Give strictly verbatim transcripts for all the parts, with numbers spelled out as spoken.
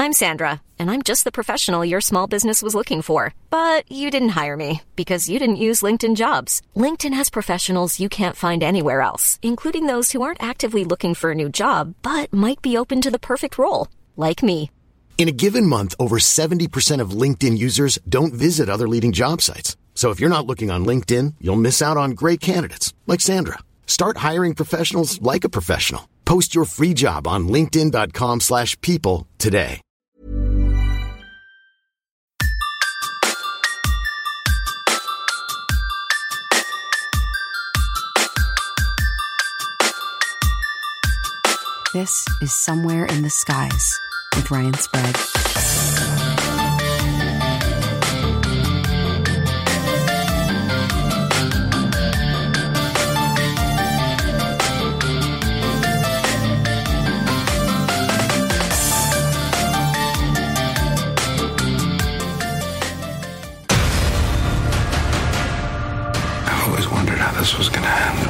I'm Sandra, and I'm just the professional your small business was looking for. But you didn't hire me because you didn't use LinkedIn Jobs. LinkedIn has professionals you can't find anywhere else, including those who aren't actively looking for a new job, but might be open to the perfect role, like me. In a given month, over seventy percent of LinkedIn users don't visit other leading job sites. So if you're not looking on LinkedIn, you'll miss out on great candidates, like Sandra. Start hiring professionals like a professional. Post your free job on linkedin.com slash people today. This is Somewhere in the Skies with Ryan Sprague. I always wondered how this was going to end.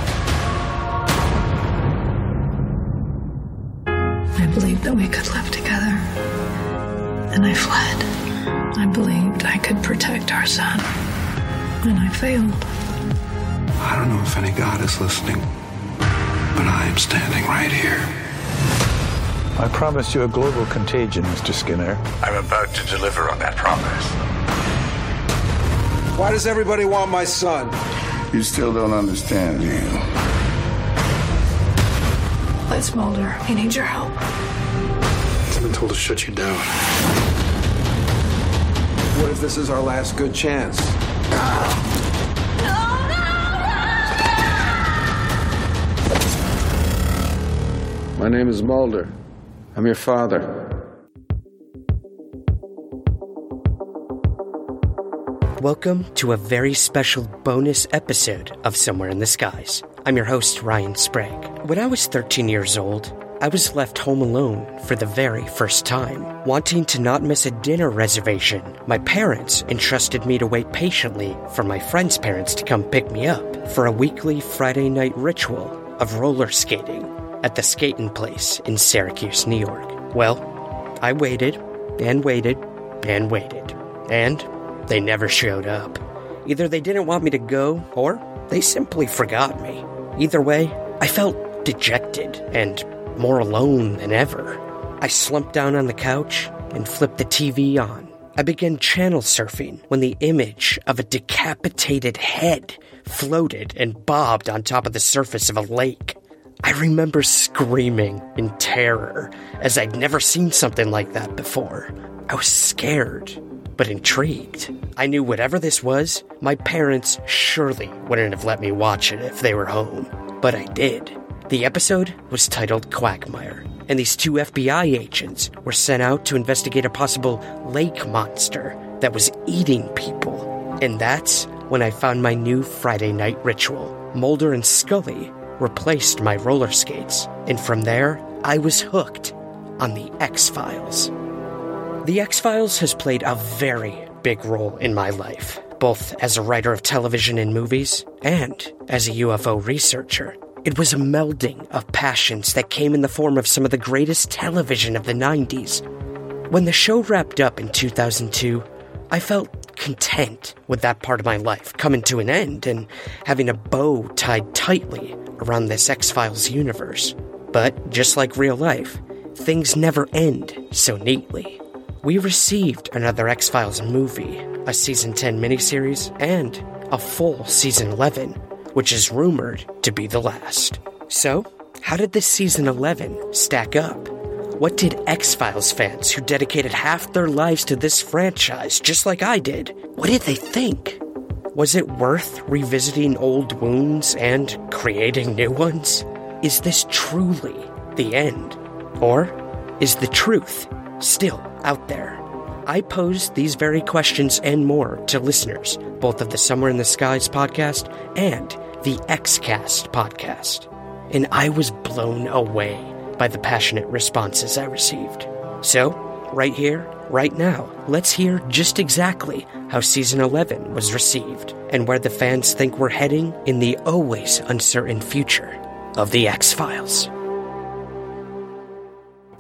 I believed that we could live together, and I fled. I believed I could protect our son, and I failed. I don't know if any God is listening, but I am standing right here. I promised you a global contagion, Mister Skinner. I'm about to deliver on that promise. Why does everybody want my son? You still don't understand, do you? Let's Mulder. He needs your help. I've been told to shut you down. What if this is our last good chance? My name is Mulder. I'm your father. Welcome to a very special bonus episode of Somewhere in the Skies. I'm your host, Ryan Sprague. When I was thirteen years old, I was left home alone for the very first time. Wanting to not miss a dinner reservation, my parents entrusted me to wait patiently for my friend's parents to come pick me up for a weekly Friday night ritual of roller skating at the skating place in Syracuse, New York. Well, I waited and waited and waited, and they never showed up. Either they didn't want me to go, or they simply forgot me. Either way, I felt dejected and more alone than ever. I slumped down on the couch and flipped the T V on. I began channel surfing when the image of a decapitated head floated and bobbed on top of the surface of a lake. I remember screaming in terror, as I'd never seen something like that before. I was scared, but intrigued. I knew whatever this was, my parents surely wouldn't have let me watch it if they were home. But I did. The episode was titled Quagmire, and these two F B I agents were sent out to investigate a possible lake monster that was eating people. And that's when I found my new Friday night ritual. Mulder and Scully replaced my roller skates, and from there, I was hooked on The X-Files. The X-Files has played a very big role in my life, both as a writer of television and movies, and as a U F O researcher. It was a melding of passions that came in the form of some of the greatest television of the nineties. When the show wrapped up in two thousand two, I felt content with that part of my life coming to an end and having a bow tied tightly around this X-Files universe. But just like real life, things never end so neatly. We received another X-Files movie, a Season ten miniseries, and a full Season eleven, which is rumored to be the last. So, how did this Season eleven stack up? What did X-Files fans who dedicated half their lives to this franchise, just like I did, what did they think? Was it worth revisiting old wounds and creating new ones? Is this truly the end? Or is the truth still out there? I posed these very questions and more to listeners, both of the Somewhere in the Skies podcast and the X-Cast podcast. And I was blown away by the passionate responses I received. So, right here, right now, let's hear just exactly how Season eleven was received and where the fans think we're heading in the always uncertain future of the X-Files.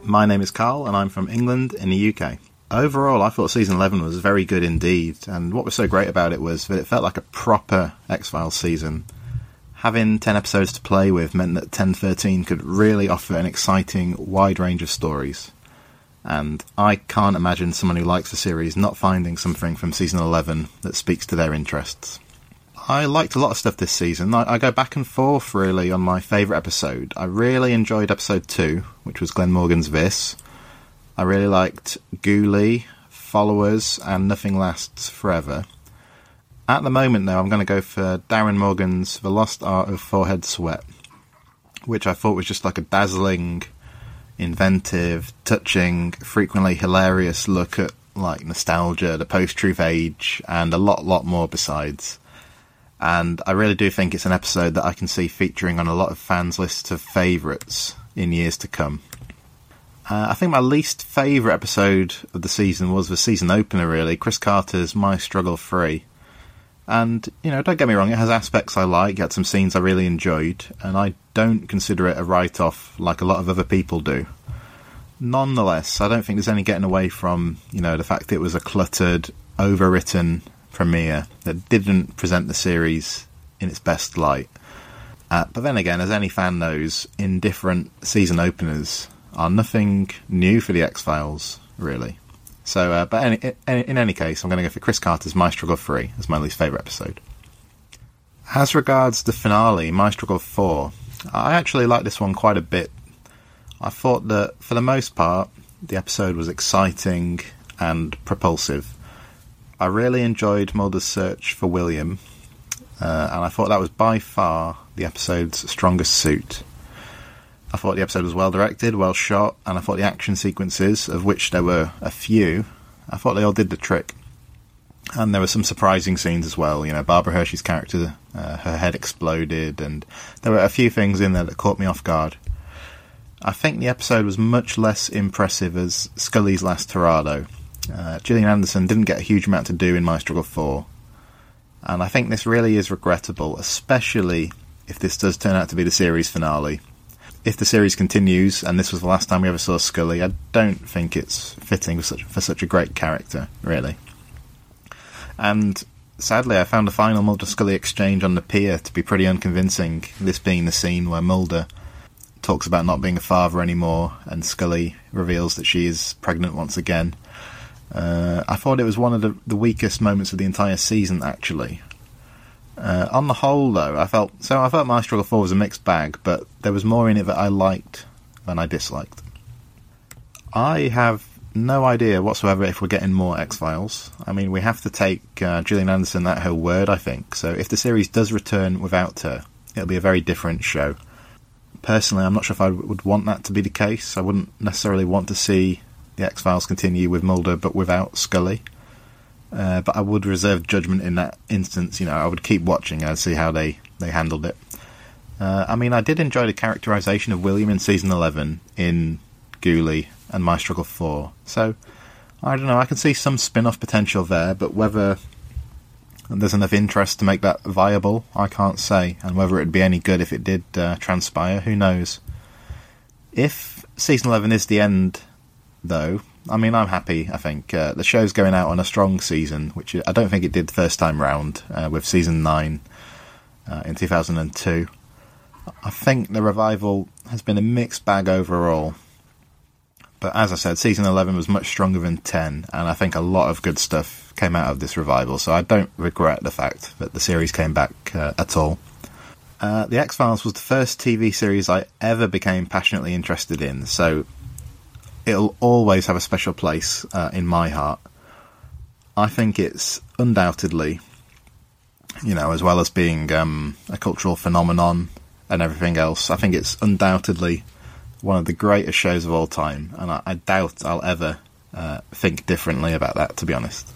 My name is Carl, and I'm from England in the U K. Overall, I thought season eleven was very good indeed, and what was so great about it was that it felt like a proper X-Files season. Having ten episodes to play with meant that ten thirteen could really offer an exciting, wide range of stories. And I can't imagine someone who likes the series not finding something from season eleven that speaks to their interests. I liked a lot of stuff this season. I, I go back and forth, really, on my favourite episode. I really enjoyed episode two, which was Glenn Morgan's This. I really liked Ghoulie, Followers, and Nothing Lasts Forever. At the moment, though, I'm going to go for Darren Morgan's The Lost Art of Forehead Sweat, which I thought was just like a dazzling, inventive, touching, frequently hilarious look at like nostalgia, the post-truth age, and a lot, lot more besides. And I really do think it's an episode that I can see featuring on a lot of fans' lists of favourites in years to come. Uh, I think my least favourite episode of the season was the season opener, really, Chris Carter's My Struggle three. And, you know, don't get me wrong, it has aspects I like, it had some scenes I really enjoyed, and I don't consider it a write-off like a lot of other people do. Nonetheless, I don't think there's any getting away from, you know, the fact that it was a cluttered, overwritten premiere that didn't present the series in its best light. Uh, but then again, as any fan knows, indifferent season openers are nothing new for the X-Files, really. So, uh, but any, in, in any case, I'm going to go for Chris Carter's My Struggle three as my least favourite episode. As regards the finale, My Struggle four, I actually like this one quite a bit. I thought that, for the most part, the episode was exciting and propulsive. I really enjoyed Mulder's search for William, uh, and I thought that was by far the episode's strongest suit. I thought the episode was well directed, well shot, and I thought the action sequences, of which there were a few, I thought they all did the trick. And there were some surprising scenes as well. You know, Barbara Hershey's character, uh, her head exploded, and there were a few things in there that caught me off guard. I think the episode was much less impressive as Scully's last tirado. Uh, Gillian Anderson didn't get a huge amount to do in My Struggle four, and I think this really is regrettable, especially if this does turn out to be the series finale. If the series continues, and this was the last time we ever saw Scully, I don't think it's fitting for such, for such a great character, really. And sadly, I found the final Mulder-Scully exchange on the pier to be pretty unconvincing, this being the scene where Mulder talks about not being a father anymore, and Scully reveals that she is pregnant once again. Uh, I thought it was one of the, the weakest moments of the entire season, actually. Uh, on the whole, though, I felt so. I felt My Struggle four was a mixed bag, but there was more in it that I liked than I disliked. I have no idea whatsoever if we're getting more X-Files. I mean, we have to take uh, Gillian Anderson at her word, I think. So if the series does return without her, it'll be a very different show. Personally, I'm not sure if I would want that to be the case. I wouldn't necessarily want to see the X-Files continue with Mulder, but without Scully. Uh, but I would reserve judgment in that instance. You know, I would keep watching and see how they, they handled it. Uh, I mean, I did enjoy the characterisation of William in season eleven in Ghoulie and My Struggle four. So, I don't know, I can see some spin-off potential there, but whether there's enough interest to make that viable, I can't say. And whether it'd be any good if it did uh, transpire, who knows. If season eleven is the end, though, I mean, I'm happy, I think. Uh, the show's going out on a strong season, which I don't think it did the first time round, uh, with season nine uh, in two thousand two. I think the revival has been a mixed bag overall. But as I said, season eleven was much stronger than ten, and I think a lot of good stuff came out of this revival, so I don't regret the fact that the series came back uh, at all. Uh, the X-Files was the first T V series I ever became passionately interested in, so it'll always have a special place uh, in my heart. I think it's undoubtedly, you know, as well as being um, a cultural phenomenon and everything else, I think it's undoubtedly one of the greatest shows of all time, and I, I doubt I'll ever uh, think differently about that, to be honest.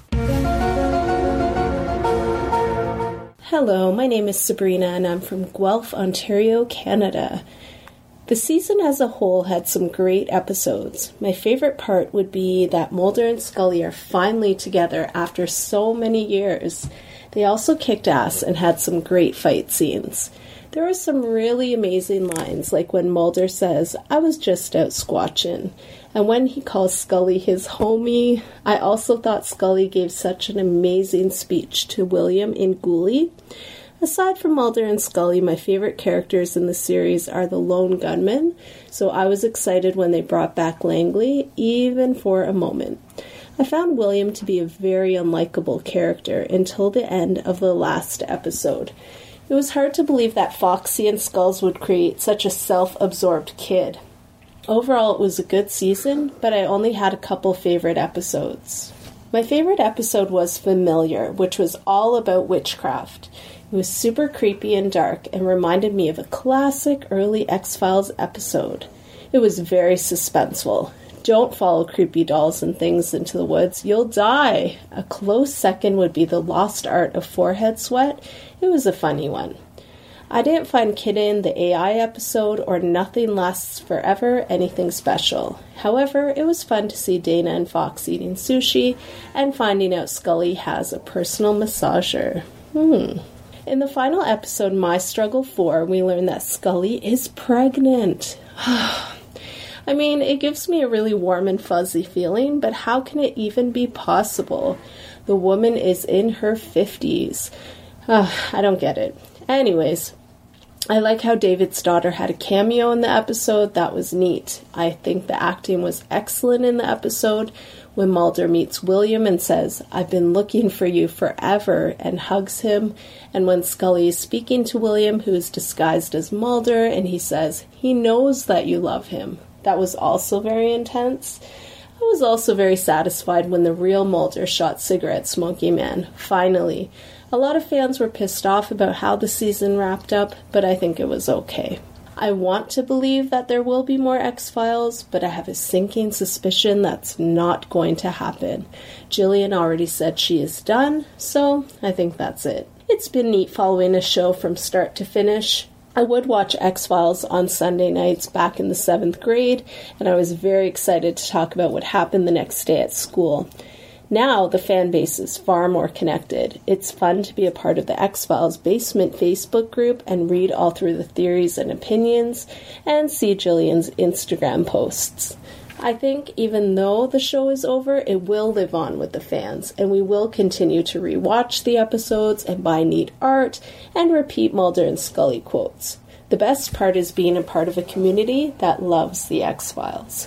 Hello, my name is Sabrina, and I'm from Guelph, Ontario, Canada. The season as a whole had some great episodes. My favorite part would be that Mulder and Scully are finally together after so many years. They also kicked ass and had some great fight scenes. There were some really amazing lines, like when Mulder says, "I was just out squatching," and when he calls Scully his homie. I also thought Scully gave such an amazing speech to William in Ghoulie. Aside from Mulder and Scully, my favorite characters in the series are the lone gunmen, so I was excited when they brought back Langley, even for a moment. I found William to be a very unlikable character until the end of the last episode. It was hard to believe that Foxy and Skulls would create such a self-absorbed kid. Overall, it was a good season, but I only had a couple favorite episodes. My favorite episode was Familiar, which was all about witchcraft. It was super creepy and dark and reminded me of a classic early X-Files episode. It was very suspenseful. Don't follow creepy dolls and things into the woods. You'll die. A close second would be The Lost Art of Forehead Sweat. It was a funny one. I didn't find Kidden, the A I episode, or Nothing Lasts Forever anything special. However, it was fun to see Dana and Fox eating sushi and finding out Scully has a personal massager. Hmm. In the final episode, My Struggle four, we learn that Scully is pregnant. I mean, it gives me a really warm and fuzzy feeling, but how can it even be possible? The woman is in her fifties. Uh, I don't get it. Anyways, I like how David's daughter had a cameo in the episode. That was neat. I think the acting was excellent in the episode when Mulder meets William and says, "I've been looking for you forever," and hugs him. And when Scully is speaking to William, who is disguised as Mulder, and he says, he knows that you love him. That was also very intense. I was also very satisfied when the real Mulder shot cigarette smoking man. Finally. A lot of fans were pissed off about how the season wrapped up, but I think it was okay. I want to believe that there will be more X-Files, but I have a sinking suspicion that's not going to happen. Jillian already said she is done, so I think that's it. It's been neat following a show from start to finish. I would watch X-Files on Sunday nights back in the seventh grade, and I was very excited to talk about what happened the next day at school. Now, the fan base is far more connected. It's fun to be a part of the X-Files Basement Facebook group and read all through the theories and opinions, and see Jillian's Instagram posts. I think even though the show is over, it will live on with the fans, and we will continue to rewatch the episodes and buy neat art and repeat Mulder and Scully quotes. The best part is being a part of a community that loves the X-Files.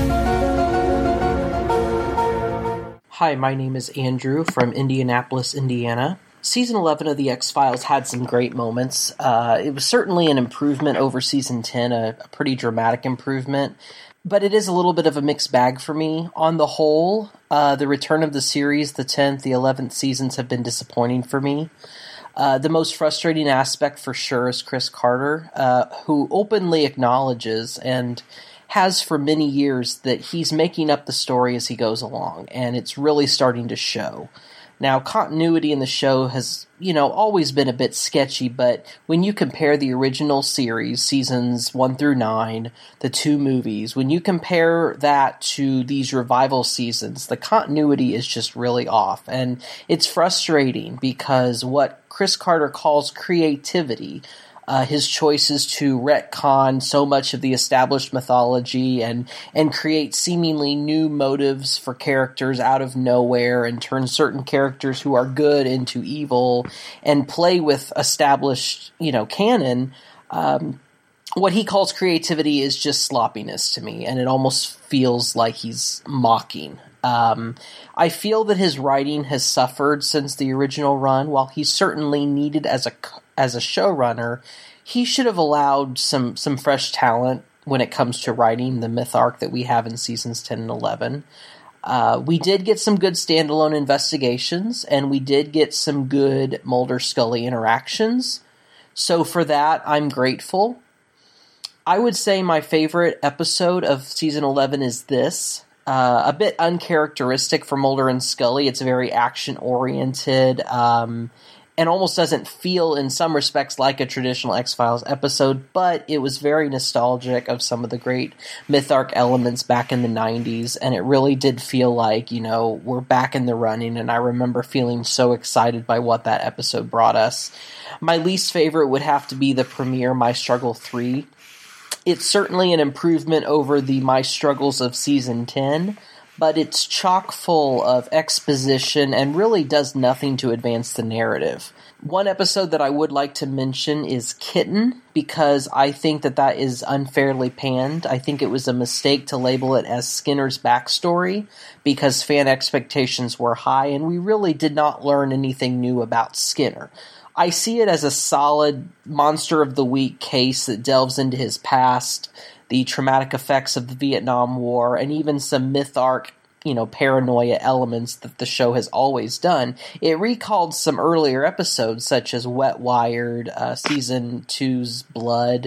Hi, my name is Andrew from Indianapolis, Indiana. Season eleven of The X-Files had some great moments. Uh, it was certainly an improvement over Season ten, a, a pretty dramatic improvement. But it is a little bit of a mixed bag for me. On the whole, uh, the return of the series, the tenth, the eleventh seasons have been disappointing for me. Uh, the most frustrating aspect for sure is Chris Carter, uh, who openly acknowledges and has for many years that he's making up the story as he goes along, and it's really starting to show. Now, continuity in the show has, you know, always been a bit sketchy, but when you compare the original series, seasons one through nine, the two movies, when you compare that to these revival seasons, the continuity is just really off. And it's frustrating because what Chris Carter calls creativity, Uh, his choices to retcon so much of the established mythology and and create seemingly new motives for characters out of nowhere and turn certain characters who are good into evil and play with established, you know, canon. Um, what he calls creativity is just sloppiness to me, and it almost feels like he's mocking. Um, I feel that his writing has suffered since the original run. While he's certainly needed as a as a showrunner, he should have allowed some some fresh talent when it comes to writing the myth arc that we have in seasons ten and eleven. Uh, we did get some good standalone investigations, and we did get some good Mulder-Scully interactions. So for that, I'm grateful. I would say my favorite episode of season eleven is this. Uh, a bit uncharacteristic for Mulder and Scully. It's very action-oriented. Um, and almost doesn't feel in some respects like a traditional X-Files episode, but it was very nostalgic of some of the great MythArc elements back in the nineties, and it really did feel like, you know, we're back in the running, and I remember feeling so excited by what that episode brought us. My least favorite would have to be the premiere, My Struggle three. It's certainly an improvement over the My Struggles of Season ten, but it's chock full of exposition and really does nothing to advance the narrative. One episode that I would like to mention is Kitten, because I think that that is unfairly panned. I think it was a mistake to label it as Skinner's backstory, because fan expectations were high, and we really did not learn anything new about Skinner. I see it as a solid Monster of the Week case that delves into his past, the traumatic effects of the Vietnam War, and even some MythArc, you know, paranoia elements that the show has always done. It recalled some earlier episodes, such as Wet Wired, uh, Season two's Blood,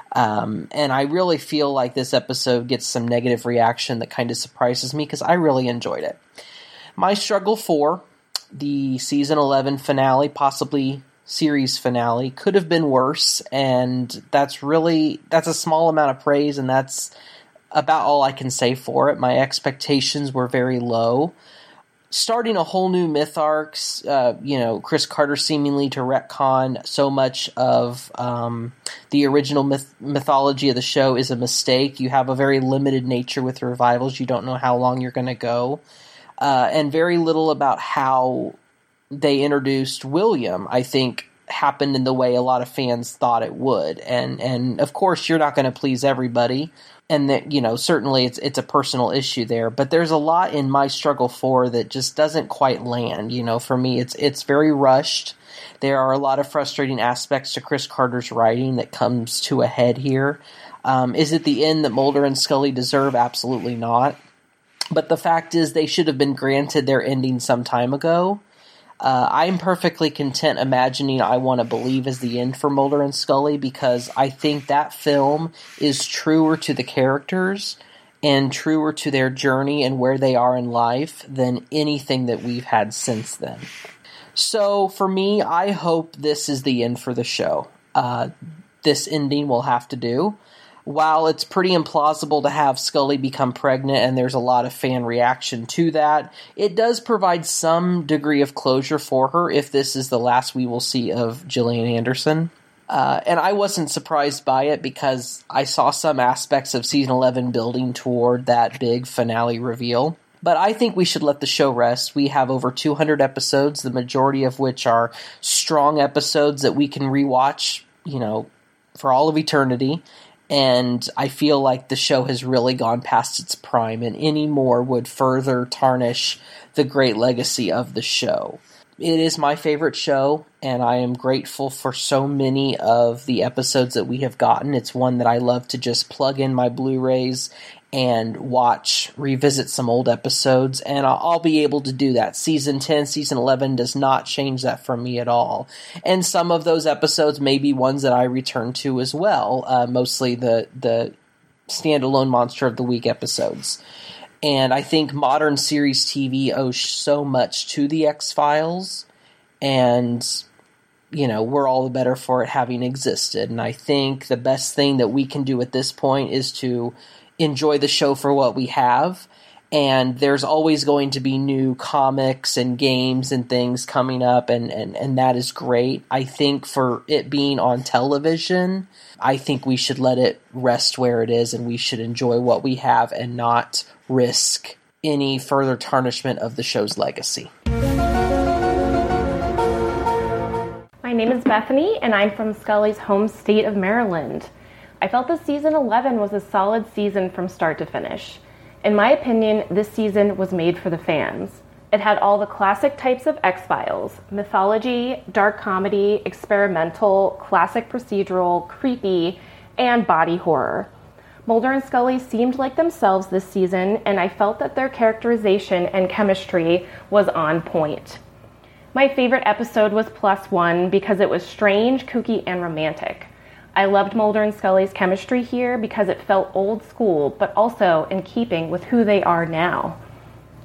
um, and I really feel like this episode gets some negative reaction that kind of surprises me, because I really enjoyed it. My Struggle four, the Season eleven finale, possibly series finale, could have been worse, and that's really, that's a small amount of praise, and that's about all I can say for it. My expectations were very low. Starting a whole new MythArc, uh, you know, Chris Carter seemingly to retcon so much of um, the original myth- mythology of the show is a mistake. You have a very limited nature with revivals. You don't know how long you're going to go. Uh, and very little about how they introduced William, I think, happened in the way a lot of fans thought it would. And, and of course, you're not going to please everybody. And that, you know, certainly it's it's a personal issue there. But there's a lot in My Struggle four that just doesn't quite land. You know, for me, it's it's very rushed. There are a lot of frustrating aspects to Chris Carter's writing that comes to a head here. Um, is it the end that Mulder and Scully deserve? Absolutely not. But the fact is, they should have been granted their ending some time ago. Uh, I'm perfectly content imagining I Want to Believe as the end for Mulder and Scully, because I think that film is truer to the characters and truer to their journey and where they are in life than anything that we've had since then. So for me, I hope this is the end for the show. Uh, this ending will have to do. While it's pretty implausible to have Scully become pregnant, and there's a lot of fan reaction to that, it does provide some degree of closure for her if this is the last we will see of Gillian Anderson. Uh, and I wasn't surprised by it, because I saw some aspects of Season eleven building toward that big finale reveal. But I think we should let the show rest. We have over two hundred episodes, the majority of which are strong episodes that we can rewatch, you know, for all of eternity. And I feel like the show has really gone past its prime, and any more would further tarnish the great legacy of the show. It is my favorite show, and I am grateful for so many of the episodes that we have gotten. It's one that I love to just plug in my Blu-rays and watch, revisit some old episodes, and I'll, I'll be able to do that. Season ten, Season eleven does not change that for me at all. And some of those episodes may be ones that I return to as well, uh, mostly the, the standalone Monster of the Week episodes. And I think modern series T V owes so much to the X-Files, and, you know, we're all the better for it having existed. And I think the best thing that we can do at this point is to enjoy the show for what we have, and there's always going to be new comics and games and things coming up, and, and, and that is great. I think for it being on television, I think we should let it rest where it is, and we should enjoy what we have and not risk any further tarnishment of the show's legacy. My name is Bethany, and I'm from Scully's home state of Maryland. I felt that season eleven was a solid season from start to finish. In my opinion, this season was made for the fans. It had all the classic types of X-Files: mythology, dark comedy, experimental, classic procedural, creepy, and body horror. Mulder and Scully seemed like themselves this season, and I felt that their characterization and chemistry was on point. My favorite episode was Plus One because it was strange, kooky, and romantic. I loved Mulder and Scully's chemistry here because it felt old school, but also in keeping with who they are now.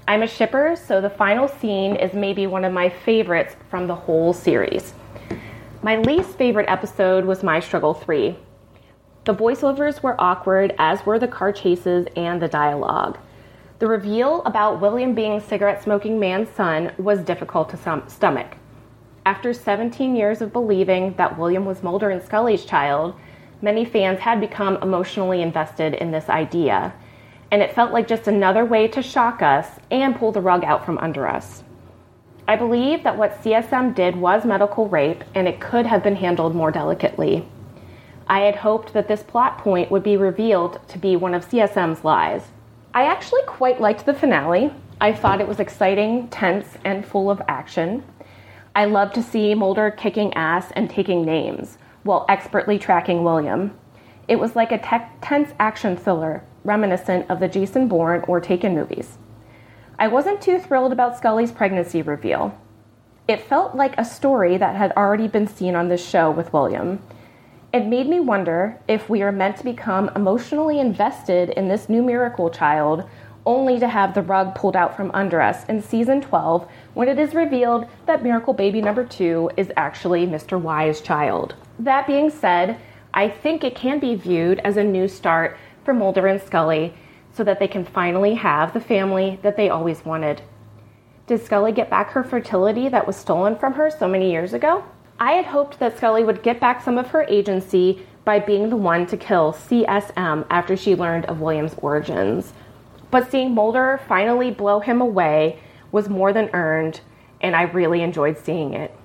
I'm a shipper, so the final scene is maybe one of my favorites from the whole series. My least favorite episode was My Struggle three. The voiceovers were awkward, as were the car chases and the dialogue. The reveal about William being cigarette-smoking man's son was difficult to stomach. After seventeen years of believing that William was Mulder and Scully's child, many fans had become emotionally invested in this idea, and it felt like just another way to shock us and pull the rug out from under us. I believe that what C S M did was medical rape, and it could have been handled more delicately. I had hoped that this plot point would be revealed to be one of C S M's lies. I actually quite liked the finale. I thought it was exciting, tense, and full of action. I loved to see Mulder kicking ass and taking names, while expertly tracking William. It was like a te- tense action thriller, reminiscent of the Jason Bourne or Taken movies. I wasn't too thrilled about Scully's pregnancy reveal. It felt like a story that had already been seen on this show with William. It made me wonder if we are meant to become emotionally invested in this new miracle child, only to have the rug pulled out from under us in season twelve when it is revealed that miracle baby number two is actually Mister Y's child. That being said, I think it can be viewed as a new start for Mulder and Scully so that they can finally have the family that they always wanted. Did Scully get back her fertility that was stolen from her so many years ago? I had hoped that Scully would get back some of her agency by being the one to kill C S M after she learned of William's origins. But seeing Mulder finally blow him away was more than earned, and I really enjoyed seeing it.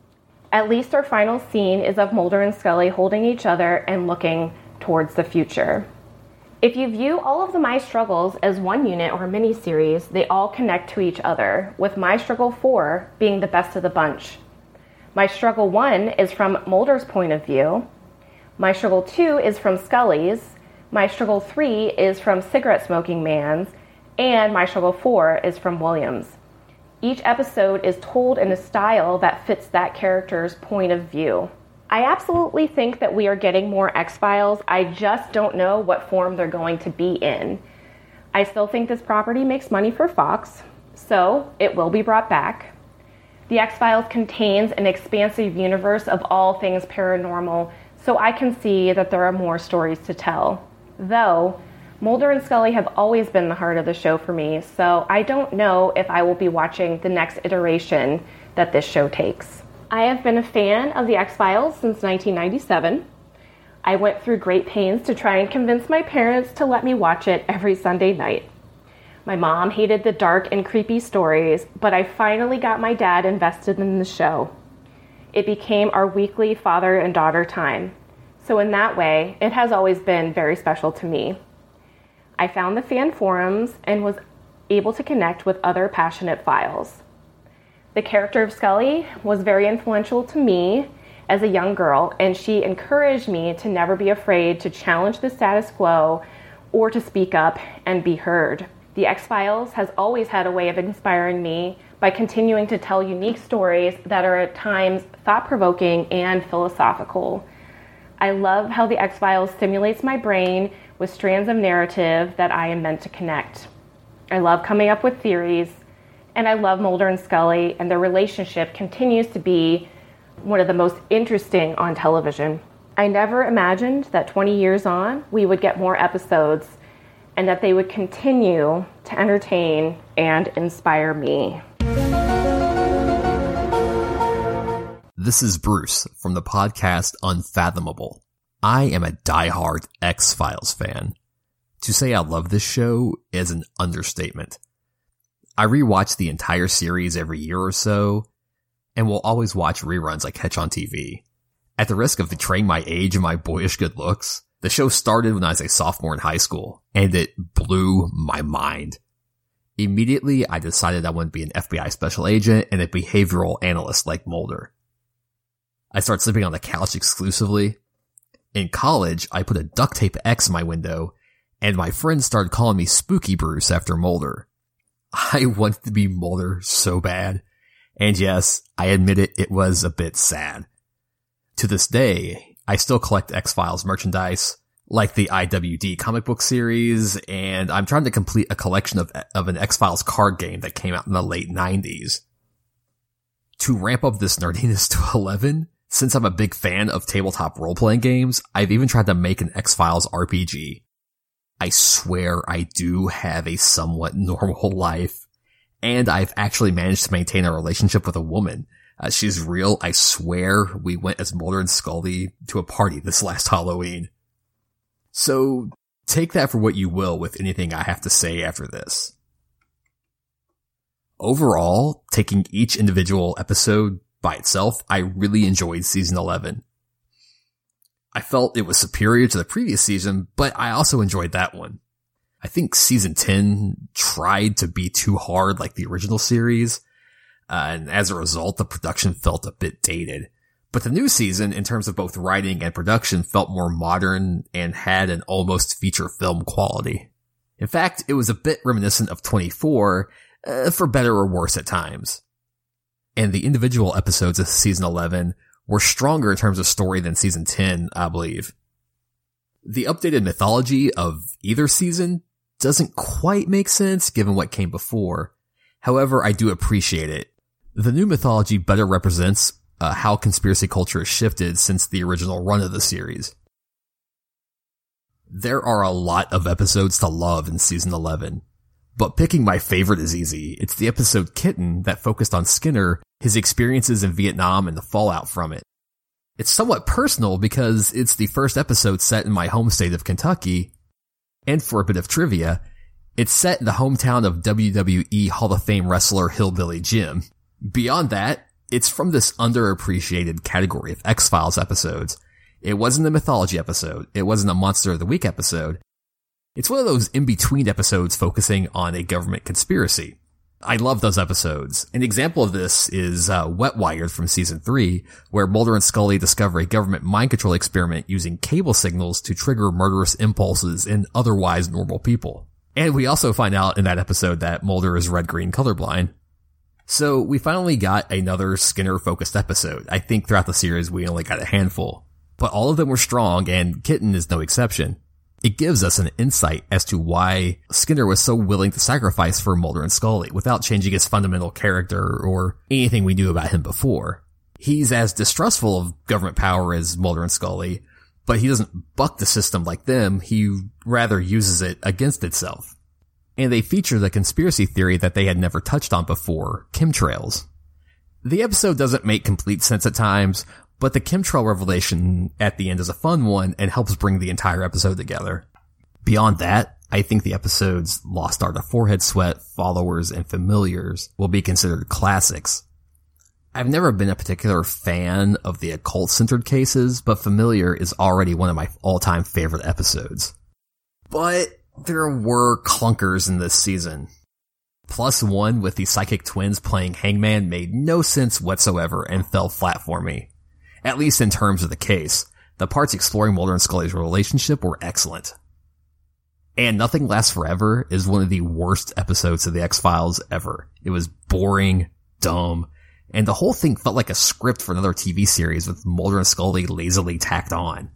At least our final scene is of Mulder and Scully holding each other and looking towards the future. If you view all of the My Struggles as one unit or miniseries, they all connect to each other, with My Struggle four being the best of the bunch. My Struggle one is from Mulder's point of view. My Struggle two is from Scully's. My Struggle three is from Cigarette Smoking Man's. And My Struggle four is from William's. Each episode is told in a style that fits that character's point of view. I absolutely think that we are getting more X-Files. I just don't know what form they're going to be in. I still think this property makes money for Fox, so it will be brought back. The X-Files contains an expansive universe of all things paranormal, so I can see that there are more stories to tell. Though, Mulder and Scully have always been the heart of the show for me, so I don't know if I will be watching the next iteration that this show takes. I have been a fan of the X-Files since nineteen ninety-seven. I went through great pains to try and convince my parents to let me watch it every Sunday night. My mom hated the dark and creepy stories, but I finally got my dad invested in the show. It became our weekly father and daughter time. So in that way, it has always been very special to me. I found the fan forums and was able to connect with other passionate files. The character of Scully was very influential to me as a young girl, and she encouraged me to never be afraid to challenge the status quo or to speak up and be heard. The X-Files has always had a way of inspiring me by continuing to tell unique stories that are at times thought-provoking and philosophical. I love how the X-Files stimulates my brain with strands of narrative that I am meant to connect. I love coming up with theories, and I love Mulder and Scully, and their relationship continues to be one of the most interesting on television. I never imagined that twenty years on, we would get more episodes, and that they would continue to entertain and inspire me. This is Bruce from the podcast Unfathomable. I am a diehard X-Files fan. To say I love this show is an understatement. I rewatch the entire series every year or so, and will always watch reruns I catch on T V. At the risk of betraying my age and my boyish good looks, the show started when I was a sophomore in high school, and it blew my mind. Immediately, I decided I wanted to be an F B I special agent and a behavioral analyst like Mulder. I started sleeping on the couch exclusively. In college, I put a duct tape X in my window, and my friends started calling me Spooky Bruce after Mulder. I wanted to be Mulder so bad, and yes, I admit it, it was a bit sad. To this day, I still collect X-Files merchandise, like the I W D comic book series, and I'm trying to complete a collection of, of an X-Files card game that came out in the late nineties. To ramp up this nerdiness to eleven, since I'm a big fan of tabletop role-playing games, I've even tried to make an X-Files R P G. I swear I do have a somewhat normal life, and I've actually managed to maintain a relationship with a woman. Uh, she's real. I swear we went as Mulder and Scully to a party this last Halloween. So take that for what you will with anything I have to say after this. Overall, taking each individual episode by itself, I really enjoyed season eleven. I felt it was superior to the previous season, but I also enjoyed that one. I think season ten tried to be too hard like the original series, uh, and as a result, the production felt a bit dated. But the new season, in terms of both writing and production, felt more modern and had an almost feature film quality. In fact, it was a bit reminiscent of twenty-four, uh, for better or worse at times. And the individual episodes of season eleven were stronger in terms of story than season ten, I believe. The updated mythology of either season doesn't quite make sense given what came before. However, I do appreciate it. The new mythology better represents uh, how conspiracy culture has shifted since the original run of the series. There are a lot of episodes to love in season eleven, but picking my favorite is easy. It's the episode Kitten that focused on Skinner, his experiences in Vietnam and the fallout from it. It's somewhat personal because it's the first episode set in my home state of Kentucky, and for a bit of trivia, it's set in the hometown of W W E Hall of Fame wrestler Hillbilly Jim. Beyond that, it's from this underappreciated category of X-Files episodes. It wasn't a mythology episode. It wasn't a Monster of the Week episode. It's one of those in-between episodes focusing on a government conspiracy. I love those episodes. An example of this is uh, Wet Wired from season three, where Mulder and Scully discover a government mind control experiment using cable signals to trigger murderous impulses in otherwise normal people. And we also find out in that episode that Mulder is red-green colorblind. So we finally got another Skinner-focused episode. I think throughout the series we only got a handful. But all of them were strong, and Kitten is no exception. It gives us an insight as to why Skinner was so willing to sacrifice for Mulder and Scully without changing his fundamental character or anything we knew about him before. He's as distrustful of government power as Mulder and Scully, but he doesn't buck the system like them. He rather uses it against itself. And they feature the conspiracy theory that they had never touched on before, chemtrails. The episode doesn't make complete sense at times, but the chemtrail revelation at the end is a fun one and helps bring the entire episode together. Beyond that, I think the episodes Lost Art of Forehead Sweat, Followers, and Familiars will be considered classics. I've never been a particular fan of the occult-centered cases, but Familiar is already one of my all-time favorite episodes. But there were clunkers in this season. Plus one with the psychic twins playing Hangman made no sense whatsoever and fell flat for me. At least in terms of the case. The parts exploring Mulder and Scully's relationship were excellent. And Nothing Lasts Forever is one of the worst episodes of the X-Files ever. It was boring, dumb, and the whole thing felt like a script for another T V series with Mulder and Scully lazily tacked on.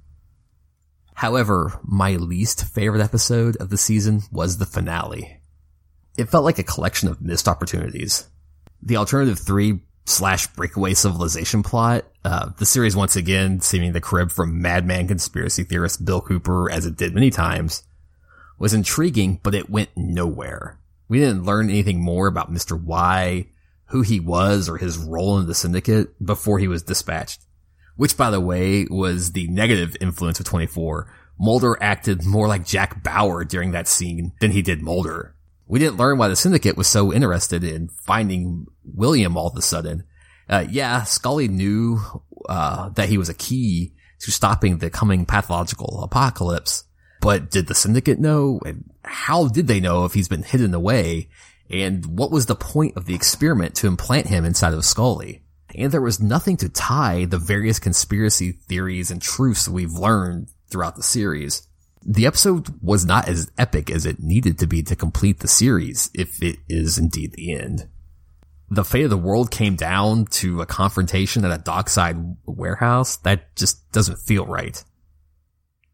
However, my least favorite episode of the season was the finale. It felt like a collection of missed opportunities. The alternative three slash breakaway civilization plot, uh, the series once again seeming the crib from madman conspiracy theorist Bill Cooper, as it did many times, was intriguing, but it went nowhere. We didn't learn anything more about Mister Y, who he was, or his role in the syndicate before he was dispatched. Which, by the way, was the negative influence of twenty-four. Mulder acted more like Jack Bauer during that scene than he did Mulder. We didn't learn why the syndicate was so interested in finding William all of a sudden. Uh, yeah, Scully knew uh, that he was a key to stopping the coming pathological apocalypse, but did the syndicate know? And how did they know if he's been hidden away? And what was the point of the experiment to implant him inside of Scully? And there was nothing to tie the various conspiracy theories and truths we've learned throughout the series. The episode was not as epic as it needed to be to complete the series, if it is indeed the end. The fate of the world came down to a confrontation at a dockside warehouse. That just doesn't feel right.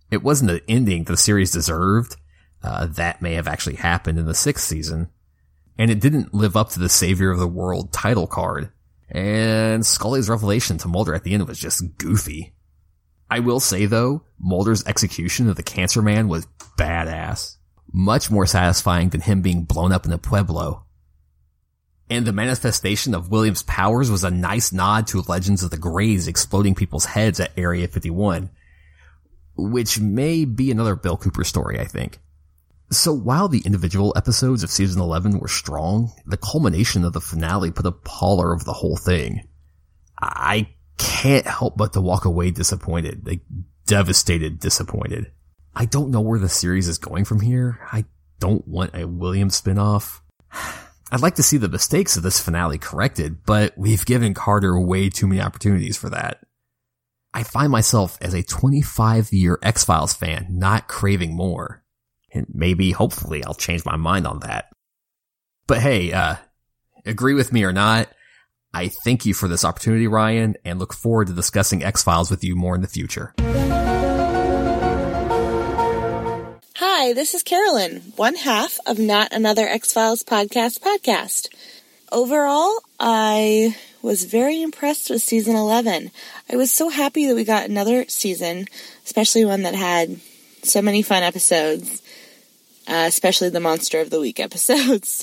It wasn't the ending the series deserved. Uh, that may have actually happened in the sixth season. And it didn't live up to the Savior of the World title card. And Scully's revelation to Mulder at the end was just goofy. I will say, though, Mulder's execution of the Cancer Man was badass. Much more satisfying than him being blown up in a Pueblo. And the manifestation of William's powers was a nice nod to Legends of the Greys exploding people's heads at Area fifty-one. Which may be another Bill Cooper story, I think. So while the individual episodes of season eleven were strong, the culmination of the finale put a pallor over the whole thing. I can't help but to walk away disappointed, like devastated disappointed. I don't know where the series is going from here. I don't want a Williams spinoff. I'd like to see the mistakes of this finale corrected, but we've given Carter way too many opportunities for that. I find myself as a twenty-five year X-Files fan not craving more. And maybe, hopefully, I'll change my mind on that. But hey, uh, agree with me or not, I thank you for this opportunity, Ryan, and look forward to discussing X-Files with you more in the future. Hi, this is Carolyn, one half of Not Another X-Files Podcast podcast. Overall, I was very impressed with season eleven. I was so happy that we got another season, especially one that had so many fun episodes, uh, especially the Monster of the Week episodes.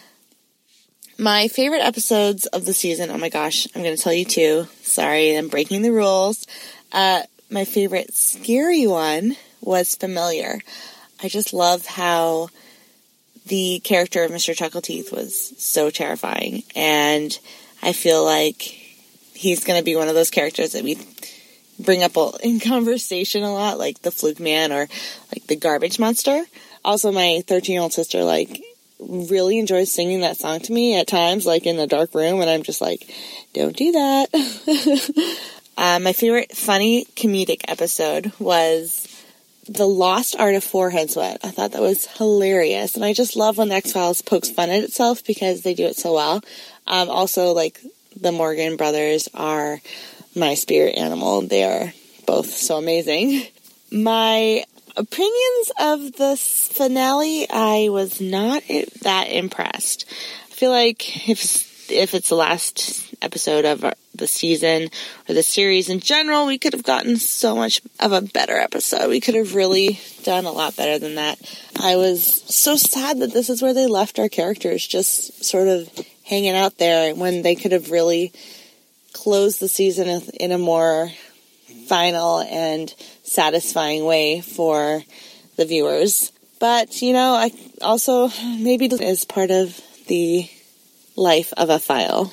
My favorite episodes of the season, oh my gosh, I'm going to tell you two. Sorry, I'm breaking the rules. Uh, my favorite scary one was Familiar. I just love how the character of Mister Chuckleteeth was so terrifying, and I feel like he's going to be one of those characters that we bring up in conversation a lot, like the Fluke Man or like the Garbage Monster. Also, my thirteen-year-old sister, like, really enjoys singing that song to me at times, like in the dark room, and I'm just like, don't do that. uh, my favorite funny comedic episode was The Lost Art of Forehead Sweat. I thought that was hilarious, and I just love when the X-Files pokes fun at itself because they do it so well. Um, also, like, the Morgan brothers are my spirit animal. They are both so amazing. My opinions of the finale, I was not that impressed. I feel like if if it's the last episode of the season or the series in general, we could have gotten so much of a better episode. We could have really done a lot better than that. I was so sad that this is where they left our characters, just sort of hanging out there when they could have really closed the season in a more final and satisfying way for the viewers. But, you know, I also maybe as part of the life of a file.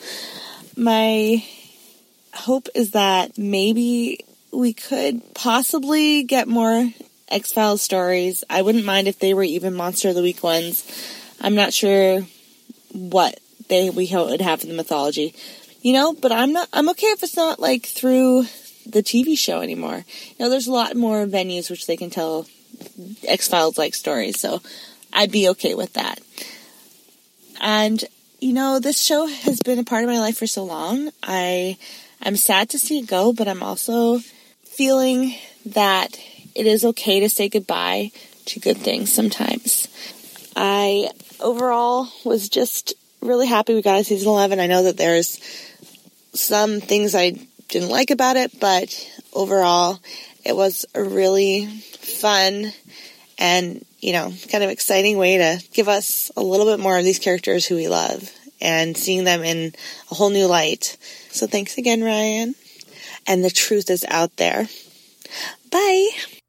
My hope is that maybe we could possibly get more X-Files stories. I wouldn't mind if they were even Monster of the Week ones. I'm not sure what they we would have in the mythology, you know, but I'm not I'm okay if it's not like through the T V show anymore. You know, there's a lot more venues which they can tell X-Files like stories, so I'd be okay with that. And you know, this show has been a part of my life for so long. I I'm sad to see it go, but I'm also feeling that it is okay to say goodbye to good things sometimes. I overall was just really happy we got a season eleven. I know that there's some things I didn't like about it, but overall it was a really fun and, you know, kind of exciting way to give us a little bit more of these characters who we love and seeing them in a whole new light. So thanks again, Ryan. And the truth is out there. Bye.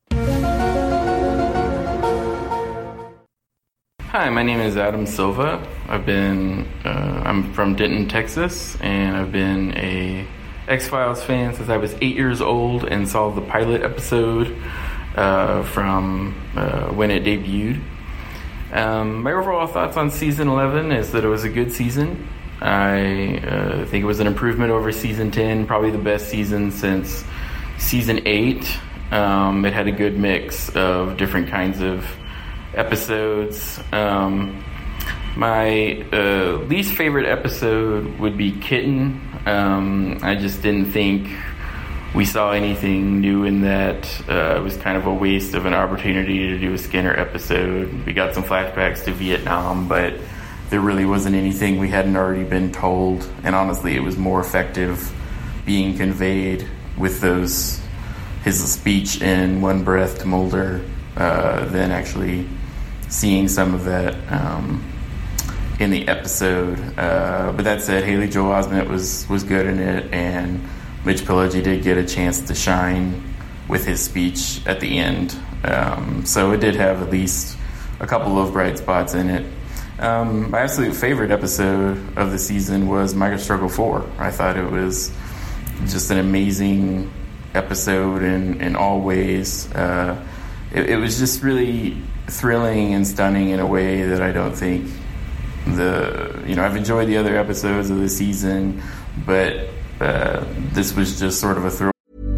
Hi, my name is Adam Silva. I've been, uh, I'm from Denton, Texas, and I've been a X-Files fan since I was eight years old and saw the pilot episode uh, from uh, when it debuted. Um, my overall thoughts on season eleven is that it was a good season. I uh, think it was an improvement over season ten, probably the best season since season eight. Um, it had a good mix of different kinds of episodes. Um, my uh, least favorite episode would be Kitten. Um, I just didn't think we saw anything new in that. Uh, it was kind of a waste of an opportunity to do a Skinner episode. We got some flashbacks to Vietnam, but there really wasn't anything we hadn't already been told. And honestly, it was more effective being conveyed with those his speech in one breath to Mulder uh, than actually seeing some of that um, in the episode. Uh, but that said, Haley Joel Osment was was good in it, and Mitch Pileggi did get a chance to shine with his speech at the end. Um, so it did have at least a couple of bright spots in it. Um, my absolute favorite episode of the season was Micro Struggle four. I thought it was just an amazing episode in, in all ways. Uh, it, it was just really thrilling and stunning in a way that I don't think the, you know, I've enjoyed the other episodes of the season, but uh, this was just sort of a thrill.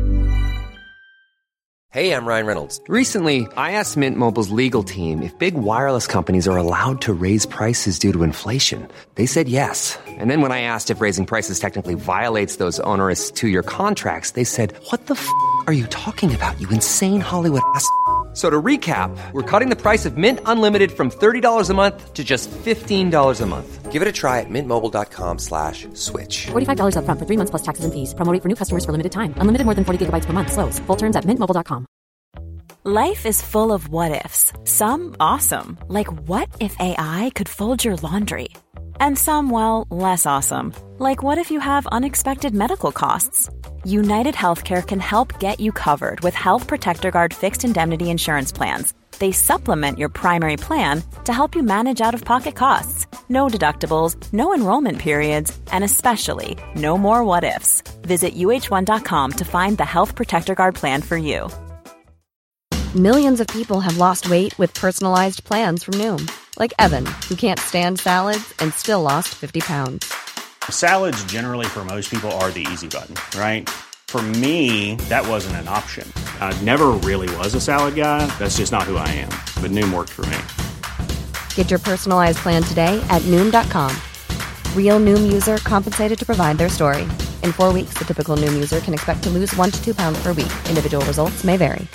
Hey, I'm Ryan Reynolds. Recently, I asked Mint Mobile's legal team if big wireless companies are allowed to raise prices due to inflation. They said yes. And then when I asked if raising prices technically violates those onerous two-year contracts, they said, what the f*** are you talking about, you insane Hollywood ass f- So to recap, we're cutting the price of Mint Unlimited from thirty dollars a month to just fifteen dollars a month. Give it a try at mintmobile.com slash switch. forty-five dollars up front for three months plus taxes and fees. Promo rate for new customers for limited time. Unlimited more than forty gigabytes per month. Slows full terms at mint mobile dot com. Life is full of what-ifs. Some awesome. Like what if A I could fold your laundry? And some, well, less awesome. Like what if you have unexpected medical costs? United Healthcare can help get you covered with Health Protector Guard fixed indemnity insurance plans. They supplement your primary plan to help you manage out-of-pocket costs. No deductibles, no enrollment periods, and especially no more what-ifs. Visit U H one dot com to find the Health Protector Guard plan for you. Millions of people have lost weight with personalized plans from Noom. Like Evan, who can't stand salads and still lost fifty pounds. Salads generally for most people are the easy button, right? For me, that wasn't an option. I never really was a salad guy. That's just not who I am. But Noom worked for me. Get your personalized plan today at Noom dot com. Real Noom user compensated to provide their story. In four weeks, the typical Noom user can expect to lose one to two pounds per week. Individual results may vary.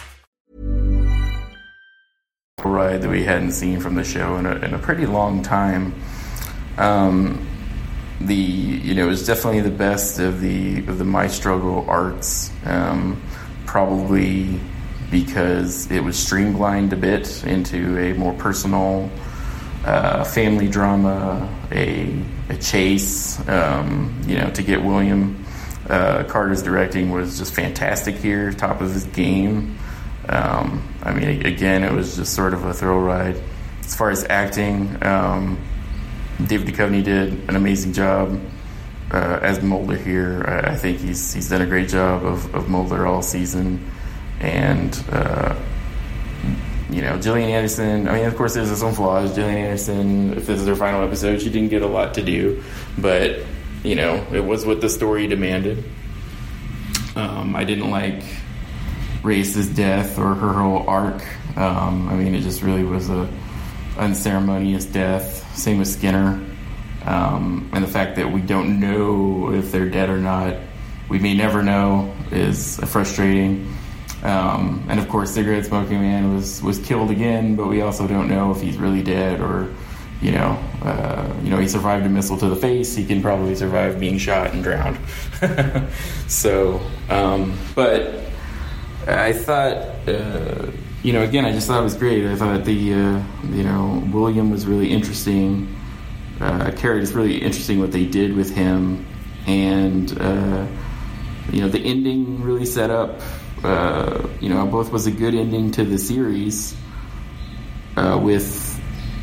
Ride that we hadn't seen from the show in a, in a pretty long time. Um, the you know it was definitely the best of the of the My Struggle arcs, um, probably because it was streamlined a bit into a more personal uh, family drama, a a chase. Um, you know, to get William uh, Carter's directing was just fantastic here, top of his game. Um, I mean, again, it was just sort of a thrill ride. As far as acting, um, David Duchovny did an amazing job uh, as Mulder here. I, I think he's he's done a great job of, of Mulder all season. And, uh, you know, Gillian Anderson, I mean, of course, there's some flaws. Gillian Anderson, if this is her final episode, she didn't get a lot to do. But, you know, it was what the story demanded. Um, I didn't like Race's death or her whole arc. Um, I mean, it just really was a unceremonious death. Same with Skinner. Um, and the fact that we don't know if they're dead or not, we may never know, is frustrating. Um, and of course, Cigarette Smoking Man was, was killed again, but we also don't know if he's really dead or, you know, uh, you know, he survived a missile to the face. He can probably survive being shot and drowned. so, um, but I thought, uh, you know, again, I just thought it was great. I thought the, uh, you know, William was really interesting. Uh, Carrie, it's really interesting what they did with him. And, uh, you know, the ending really set up, uh, you know, both was a good ending to the series uh, with,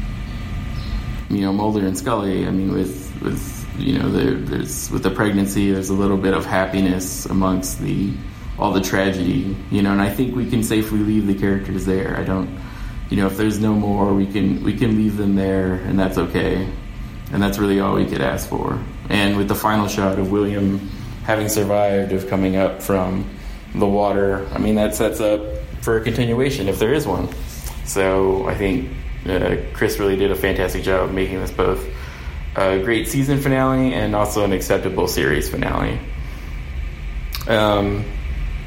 you know, Mulder and Scully. I mean, with, with you know, there, there's with the pregnancy, there's a little bit of happiness amongst the all the tragedy, you know, and I think we can safely leave the characters there. I don't, you know, if there's no more, we can we can leave them there, and that's okay. And that's really all we could ask for. And with the final shot of William having survived, of coming up from the water, I mean, that sets up for a continuation, if there is one. So I think uh, Chris really did a fantastic job of making this both a great season finale and also an acceptable series finale. Um...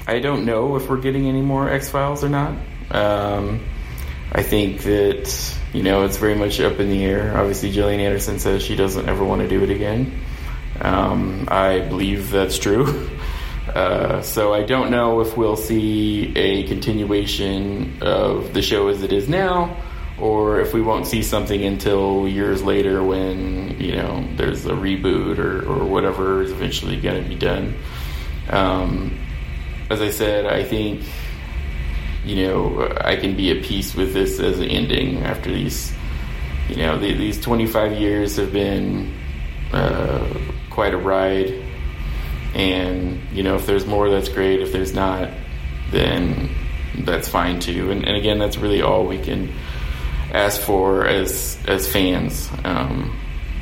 I don't know if we're getting any more X-Files or not. Um, I think that, you know, it's very much up in the air. Obviously, Gillian Anderson says she doesn't ever want to do it again. Um, I believe that's true. Uh, so I don't know if we'll see a continuation of the show as it is now, or if we won't see something until years later when, you know, there's a reboot or, or whatever is eventually going to be done. Um, as I said, I think, you know, I can be at peace with this as an ending after these, you know, the, these twenty-five years have been uh, quite a ride. And, you know, if there's more, that's great. If there's not, then that's fine too. And, and again, that's really all we can ask for as as fans. Um,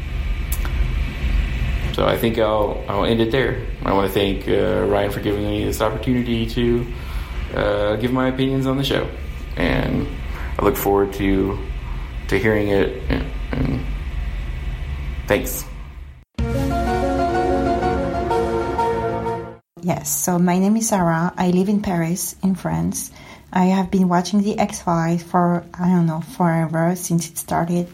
so I think I'll I'll end it there. I want to thank uh, Ryan for giving me this opportunity to uh, give my opinions on the show, and I look forward to to hearing it. And, and thanks. Yes, so my name is Sarah. I live in Paris, in France. I have been watching the X-Files for, I don't know, forever, since it started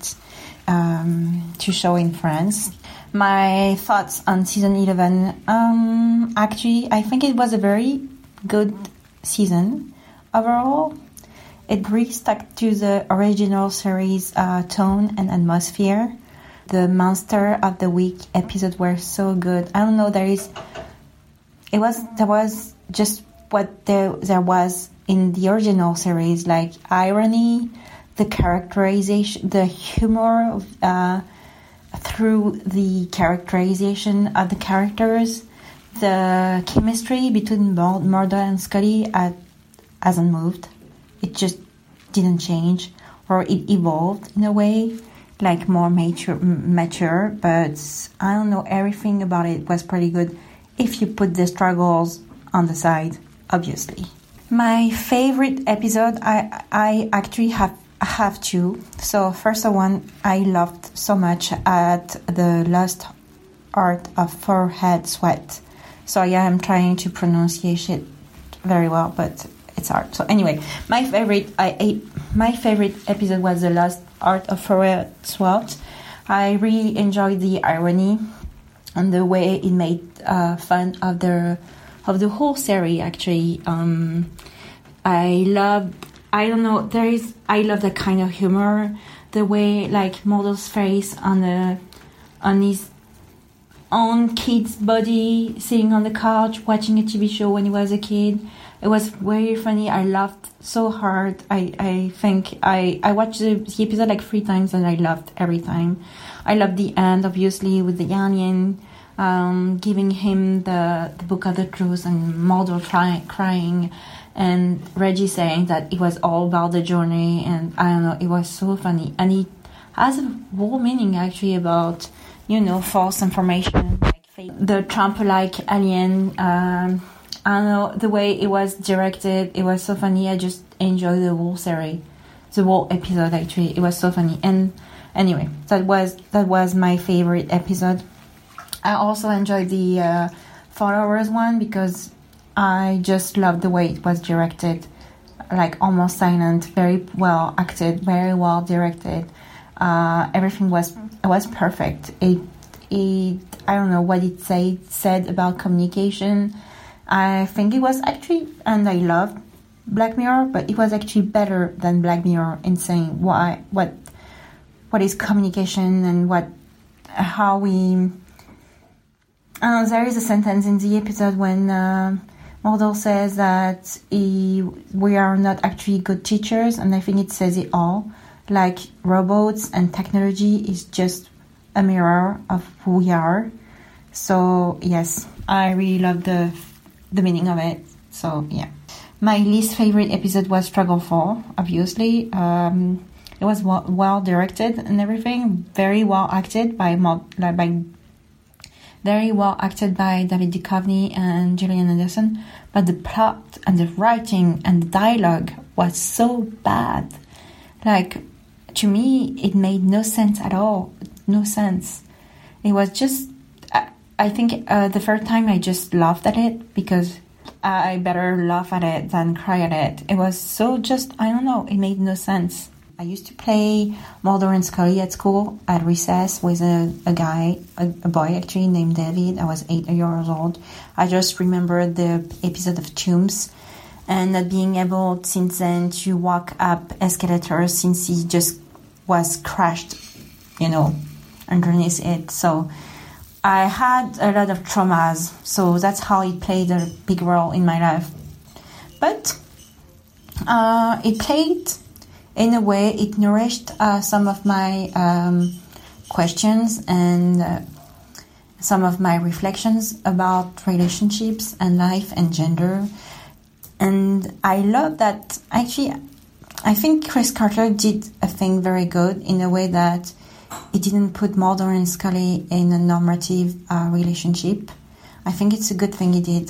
um, to show in France. My thoughts on season eleven, um, actually, I think it was a very good season overall. It really stuck to the original series uh, tone and atmosphere. The Monster of the Week episodes were so good. I don't know, there is... It was there was just what there there was in the original series, like irony, the characterization, the humor uh, through the characterization of the characters, the chemistry between Mulder and Scully uh, hasn't moved. It just didn't change, or it evolved in a way, like more mature, mature. But I don't know, everything about it was pretty good. If you put the struggles on the side, obviously. My favorite episode, I I actually have have two. So first one I loved so much at the Lost Art of Forehead Sweat. So yeah, I'm trying to pronounce it very well, but it's hard. So anyway, my favorite I ate, my favorite episode was the Lost Art of Forehead Sweat. I really enjoyed the irony and the way it made uh, fun of the of the whole series. Actually, um, I love. I don't know. There is. I love that kind of humor. The way, like Mulder's face on the on his own kid's body, sitting on the couch watching a T V show when he was a kid. It was very funny. I laughed so hard. I, I think I, I watched the, the episode like three times and I loved every time. I loved the end, obviously, with the alien um, giving him the, the book of the truth and Mulder try, crying and Reggie saying that it was all about the journey. And I don't know, it was so funny. And it has a whole meaning actually about, you know, false information, like fake. The Trump-like alien. Um, I don't know, the way it was directed, it was so funny. I just enjoyed the whole series, the whole episode actually. It was so funny. And anyway, that was that was my favorite episode. I also enjoyed the uh, Followers one because I just loved the way it was directed, like almost silent, very well acted, very well directed. Uh, everything was was perfect. It it I don't know what it say, said about communication. I think it was actually, and I loved Black Mirror, but it was actually better than Black Mirror in saying why, what, what is communication and what, how we. Uh, there is a sentence in the episode when uh, Mulder says that he, we are not actually good teachers, and I think it says it all. Like robots and technology is just a mirror of who we are. So yes, I really love the. the meaning of it. So yeah, my least favorite episode was Struggle four, obviously. Um, it was well, well directed and everything, very well acted by like by very well acted by David Duchovny and Gillian Anderson, but the plot and the writing and the dialogue was so bad. Like, to me, it made no sense at all. No sense. It was just I think uh, the first time I just laughed at it because I better laugh at it than cry at it. It was so just, I don't know, it made no sense. I used to play Mulder and Scully at school at recess with a, a guy, a, a boy actually, named David. I was eight years old. I just remember the episode of Tombs and not being able since then to walk up escalators since he just was crashed, you know, underneath it. So I had a lot of traumas, so that's how it played a big role in my life. But uh, it played, in a way, it nourished uh, some of my um, questions and uh, some of my reflections about relationships and life and gender. And I love that, actually, I think Chris Carter did a thing very good in a way that it didn't put Mulder and Scully in a normative uh, relationship. I think it's a good thing he did.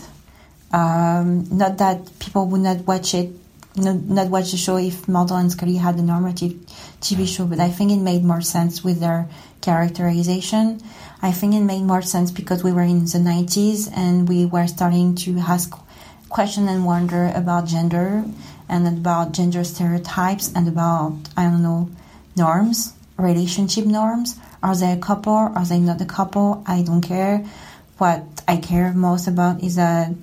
Um, not that people would not watch it, not, not watch the show if Mulder and Scully had a normative T V show, but I think it made more sense with their characterization. I think it made more sense because we were in the nineties and we were starting to ask question and wonder about gender and about gender stereotypes and about, I don't know, norms. Relationship norms. Are they a couple? Are they not a couple? I don't care. What I care most about is that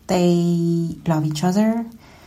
they love each other.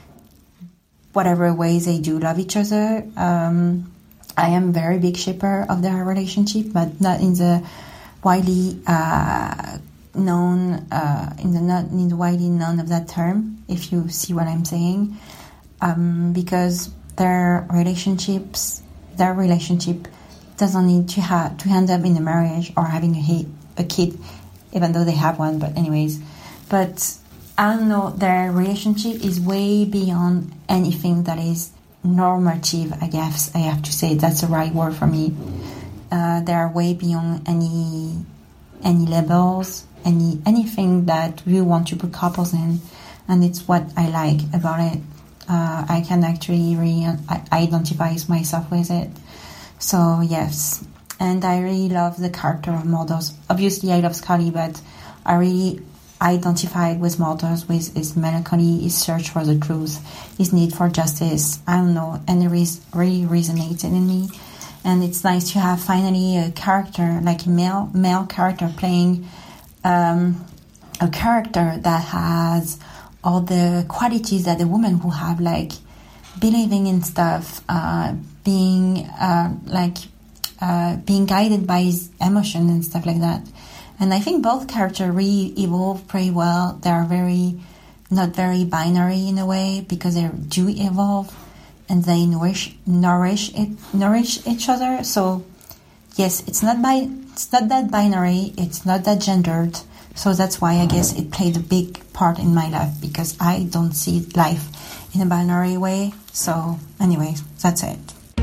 Whatever ways they do love each other. Um, I am a very big shipper of their relationship, but not in the widely uh, known, uh, in the not in the widely known of that term. If you see what I'm saying, um, because their relationships, their relationship. doesn't need to have to end up in a marriage or having a, he- a kid, even though they have one. But anyways, but I don't know. Their relationship is way beyond anything that is normative. I guess I have to say that's the right word for me. Uh, they are way beyond any any labels, any anything that we want to put couples in, and it's what I like about it. Uh, I can actually really identify myself with it. So, yes. And I really love the character of Mulder's. Obviously, I love Scully, but I really identified with Mulder's, with his melancholy, his search for the truth, his need for justice. I don't know. And it really resonated in me. And it's nice to have finally a character, like a male, male character, playing um, a character that has all the qualities that a woman will have, like believing in stuff, uh, being uh, like uh, being guided by his emotion and stuff like that. And I think both characters really evolve pretty well. They are very not very binary in a way because they do evolve and they nourish nourish it nourish each other. So yes, it's not by it's not that binary. It's not that gendered. So that's why I guess it played a big part in my life because I don't see life in a binary way. So anyways, that's it.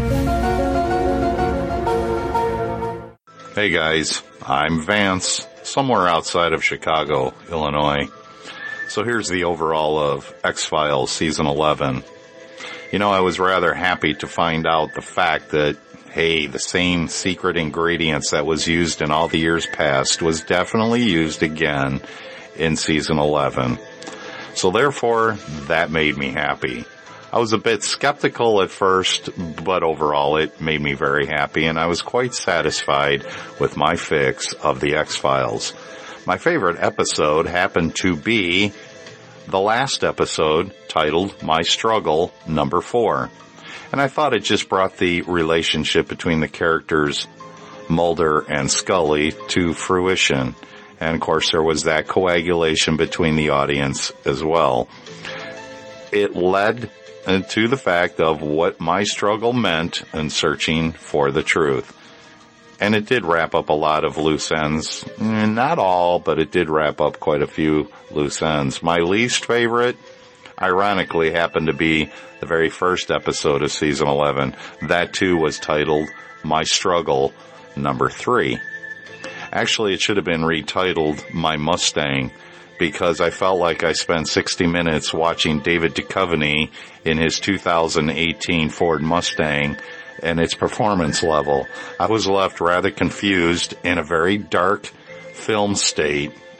Hey guys, I'm Vance, somewhere outside of Chicago, Illinois. So here's the overall of X-Files Season eleven. You know, I was rather happy to find out the fact that, hey, the same secret ingredients that was used in all the years past was definitely used again in Season eleven. So therefore, that made me happy. I was a bit skeptical at first, but overall it made me very happy, and I was quite satisfied with my fix of the X-Files. My favorite episode happened to be the last episode, titled My Struggle, number four. And I thought it just brought the relationship between the characters Mulder and Scully to fruition. And of course there was that coagulation between the audience as well. It led to the fact of what my struggle meant in searching for the truth. And it did wrap up a lot of loose ends. Not all, but it did wrap up quite a few loose ends. My least favorite, ironically, happened to be the very first episode of Season eleven. That, too, was titled My Struggle, number three. Actually, it should have been retitled My Mustang, because I felt like I spent sixty minutes watching David Duchovny in his two thousand eighteen Ford Mustang and its performance level. I was left rather confused in a very dark film state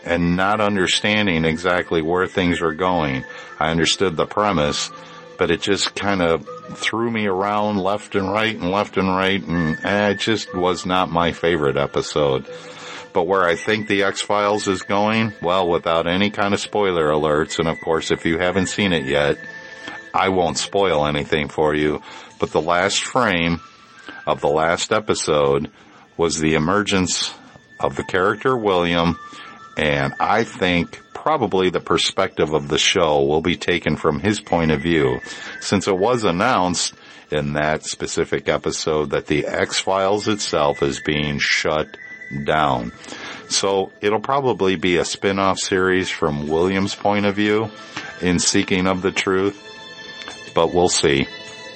and not understanding exactly where things were going. I understood the premise, but it just kind of threw me around left and right and left and right, and eh, it just was not my favorite episode. But where I think the X-Files is going, well, without any kind of spoiler alerts, and of course if you haven't seen it yet, I won't spoil anything for you, but the last frame of the last episode was the emergence of the character William, and I think probably the perspective of the show will be taken from his point of view, since it was announced in that specific episode that the X-Files itself is being shut down. So it'll probably be a spin-off series from William's point of view in seeking of the truth, but we'll see.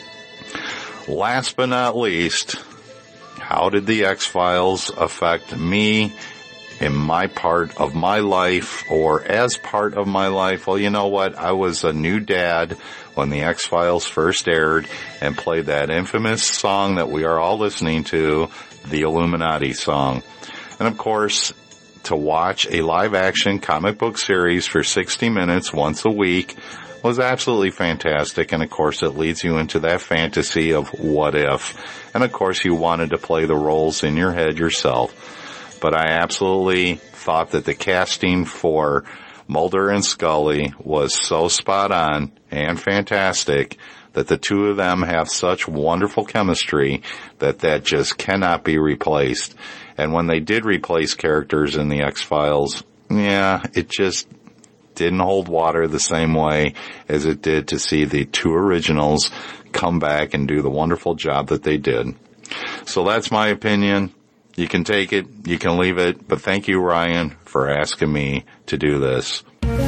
Last but not least, how did the X-Files affect me in my part of my life, or as part of my life? Well, you know what? I was a new dad when the X-Files first aired and played that infamous song that we are all listening to, the Illuminati song. And of course, to watch a live-action comic book series for sixty minutes once a week was absolutely fantastic, and of course it leads you into that fantasy of what if. And of course you wanted to play the roles in your head yourself. But I absolutely thought that the casting for Mulder and Scully was so spot on and fantastic that the two of them have such wonderful chemistry that that just cannot be replaced. And when they did replace characters in the X-Files, yeah, it just didn't hold water the same way as it did to see the two originals come back and do the wonderful job that they did. So that's my opinion. You can take it, you can leave it, but thank you, Ryan, for asking me to do this.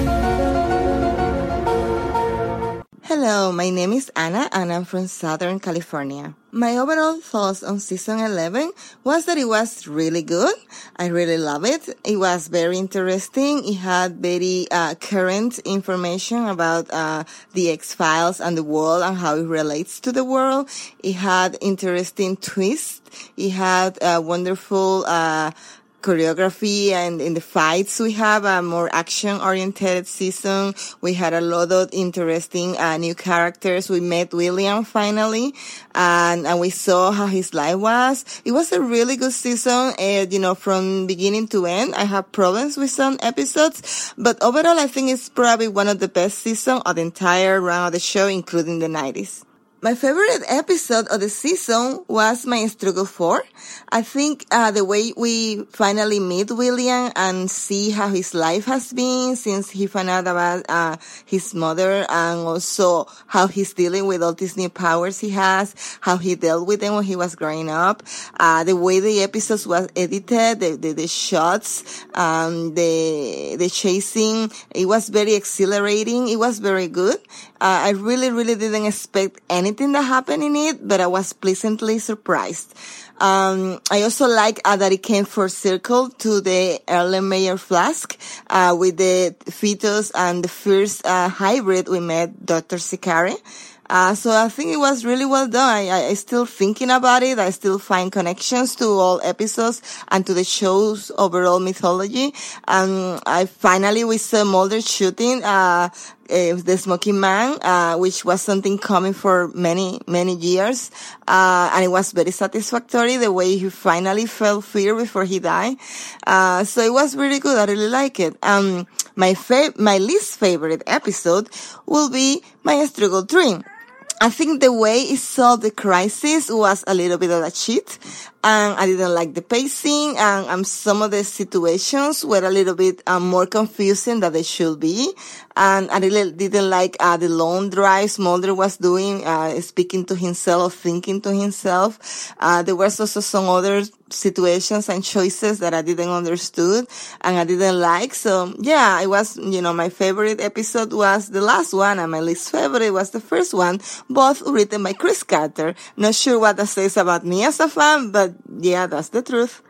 Hello, my name is Anna, and I'm from Southern California. My overall thoughts on season eleven was that it was really good. I really love it. It was very interesting. It had very uh, current information about uh, the X-Files and the world and how it relates to the world. It had interesting twists. It had a wonderful uh choreography, and in the fights we have a more action-oriented season. We had a lot of interesting uh, new characters. We met William finally, and, and we saw how his life was. It was a really good season, and you know, from beginning to end. I have problems with some episodes, but overall I think it's probably one of the best seasons of the entire run of the show, including the nineties. My favorite episode of the season was My Struggle four. I think uh the way we finally meet William and see how his life has been since he found out about uh his mother, and also how he's dealing with all these new powers he has, how he dealt with them when he was growing up, uh the way the episodes was edited, the the, the shots, um the the chasing, it was very exhilarating. It was very good. Uh, I really, really didn't expect anything that happened in it, but I was pleasantly surprised. Um, I also like uh, that it came full circle to the Erlenmeyer flask, uh, with the fetus and the first, uh, hybrid we met, Doctor Sicari. Uh, so I think it was really well done. I, I, I still thinking about it. I still find connections to all episodes and to the show's overall mythology. Um, I finally, we saw Mulder shooting, uh, Uh, the Smoking Man, uh, which was something coming for many, many years. Uh, and it was very satisfactory the way he finally felt fear before he died. Uh, so it was really good. I really like it. Um, my fa- my least favorite episode will be My Struggle three. I think the way it solved the crisis was a little bit of a cheat, and I didn't like the pacing, and, and some of the situations were a little bit um, more confusing than they should be. And I really didn't like uh, the long drives Mulder was doing, uh, speaking to himself, thinking to himself. Uh, there was also some other situations and choices that I didn't understood and I didn't like. So yeah, it was, you know, my favorite episode was the last one, and my least favorite was the first one, both written by Chris Carter. Not sure what that says about me as a fan, but yeah, that's the truth.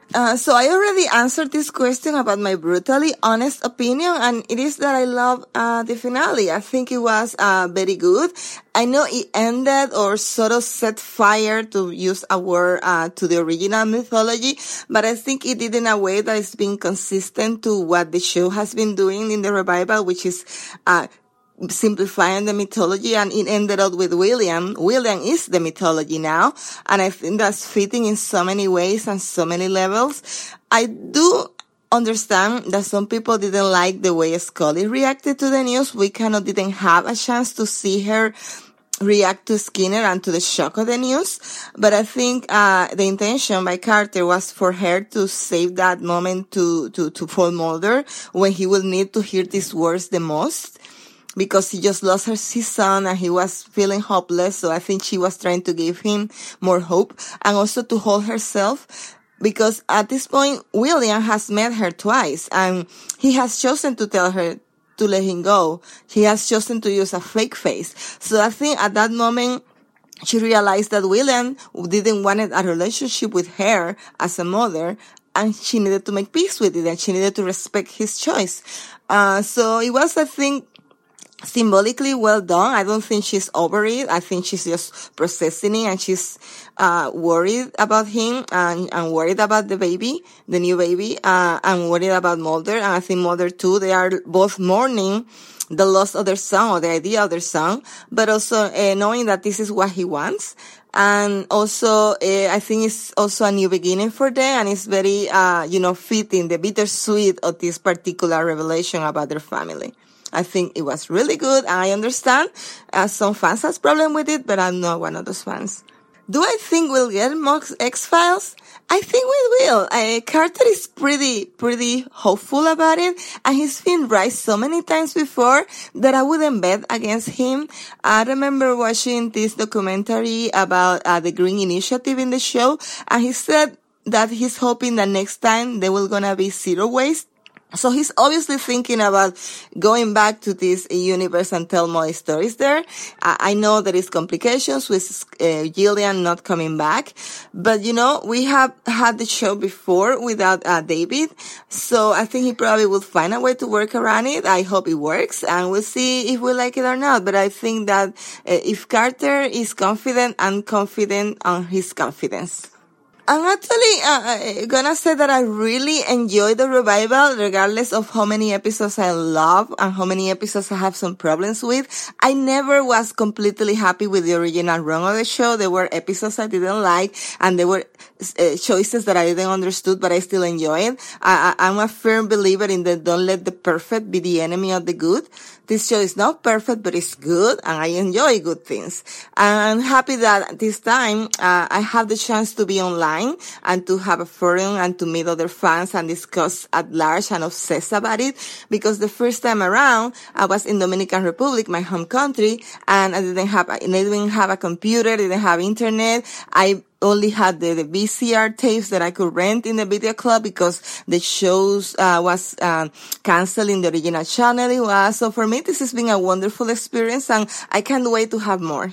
Uh, so I already answered this question about my brutally honest opinion, and it is that I love uh, the finale. I think it was uh, very good. I know it ended or sort of set fire, to use a word, uh, to the original mythology, but I think it did in a way that is being consistent to what the show has been doing in the revival, which is uh simplifying the mythology, and it ended up with William. William is the mythology now, and I think that's fitting in so many ways and so many levels. I do understand that some people didn't like the way Scully reacted to the news. We kind of didn't have a chance to see her react to Skinner and to the shock of the news, but I think uh the intention by Carter was for her to save that moment to to to for Mulder when he will need to hear these words the most, because he just lost her, his son and he was feeling hopeless. So I think she was trying to give him more hope, and also to hold herself, because at this point, William has met her twice and he has chosen to tell her to let him go. He has chosen to use a fake face. So I think at that moment, she realized that William didn't want a relationship with her as a mother, and she needed to make peace with it, and she needed to respect his choice. Uh, so it was, I think, symbolically well done. I don't think she's over it. I think she's just processing it, and she's uh worried about him and, and worried about the baby, the new baby, uh and worried about Mulder. And I think Mulder too. They are both mourning the loss of their son, or the idea of their son, but also uh, knowing that this is what he wants. And also, uh, I think it's also a new beginning for them, and it's very, uh, you know, fitting the bittersweet of this particular revelation about their family. I think it was really good. I understand uh, some fans has problem with it, but I'm not one of those fans. Do I think we'll get more X-Files? I think we will. Uh, Carter is pretty, pretty hopeful about it, and he's been right so many times before that I wouldn't bet against him. I remember watching this documentary about uh, the Green Initiative in the show, and he said that he's hoping that next time there will gonna be zero waste. So he's obviously thinking about going back to this universe and tell more stories there. I know there is complications with uh, Gillian not coming back, but you know, we have had the show before without uh, David, so I think he probably will find a way to work around it. I hope it works, and we'll see if we like it or not. But I think that uh, if Carter is confident, I'm confident on his confidence. I'm actually uh, gonna say that I really enjoy the revival, regardless of how many episodes I love and how many episodes I have some problems with. I never was completely happy with the original run of the show. There were episodes I didn't like, and there were uh, choices that I didn't understood, but I still enjoy it. I, I, I'm a firm believer in the don't let the perfect be the enemy of the good. This show is not perfect, but it's good, and I enjoy good things. I'm happy that this time uh, I have the chance to be online and to have a forum and to meet other fans and discuss at large and obsess about it, because the first time around I was in Dominican Republic, my home country, and I didn't have, I didn't have a computer, didn't have internet. I only had the, the V C R tapes that I could rent in the video club because the shows uh, was uh, canceled in the original channel it was. So for me, this has been a wonderful experience, and I can't wait to have more.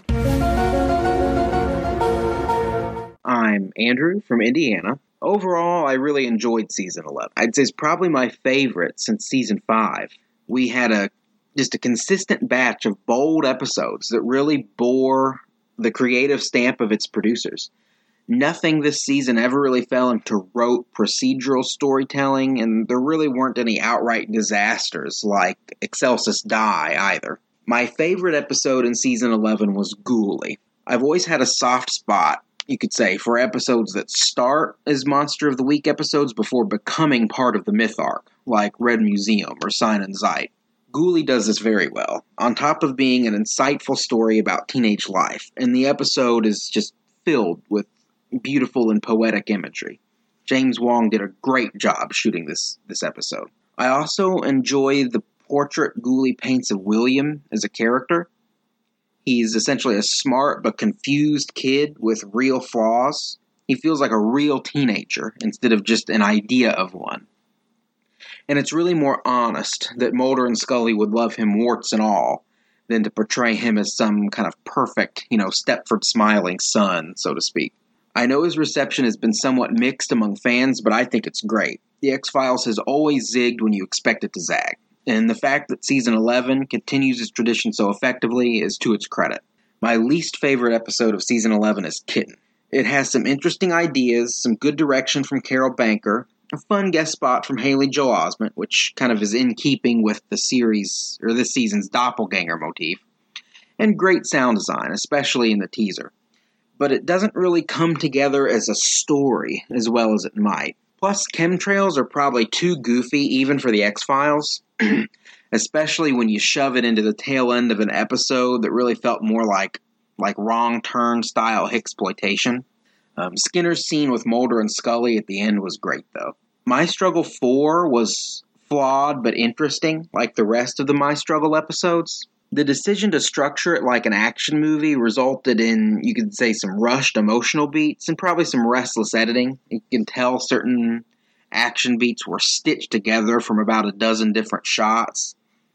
I'm Andrew from Indiana. Overall, I really enjoyed season eleven. I'd say it's probably my favorite since season five. We had a just a consistent batch of bold episodes that really bore the creative stamp of its producers. Nothing this season ever really fell into rote procedural storytelling, and there really weren't any outright disasters like Excelsis Die either. My favorite episode in season eleven was Ghoulie. I've always had a soft spot, you could say, for episodes that start as Monster of the Week episodes before becoming part of the myth arc, like Red Museum or Sign and Sight. Ghoulie does this very well, on top of being an insightful story about teenage life, and the episode is just filled with beautiful and poetic imagery. James Wong did a great job shooting this, this episode. I also enjoy the portrait Ghoulie paints of William as a character. He's essentially a smart but confused kid with real flaws. He feels like a real teenager instead of just an idea of one. And it's really more honest that Mulder and Scully would love him warts and all than to portray him as some kind of perfect, you know, Stepford smiling son, so to speak. I know his reception has been somewhat mixed among fans, but I think it's great. The X-Files has always zigged when you expect it to zag, and the fact that Season eleven continues its tradition so effectively is to its credit. My least favorite episode of Season eleven is Kitten. It has some interesting ideas, some good direction from Carol Banker, a fun guest spot from Haley Joel Osment, which kind of is in keeping with the series, or this season's doppelganger motif, and great sound design, especially in the teaser. But it doesn't really come together as a story as well as it might. Plus, chemtrails are probably too goofy even for the X-Files, especially when you shove it into the tail end of an episode that really felt more like like Wrong Turn style Hicksploitation. Um, Skinner's scene with Mulder and Scully at the end was great, though. My Struggle four was flawed but interesting, like the rest of the My Struggle episodes. The decision to structure it like an action movie resulted in, you could say, some rushed emotional beats and probably some restless editing. You can tell certain action beats were stitched together from about a dozen different shots.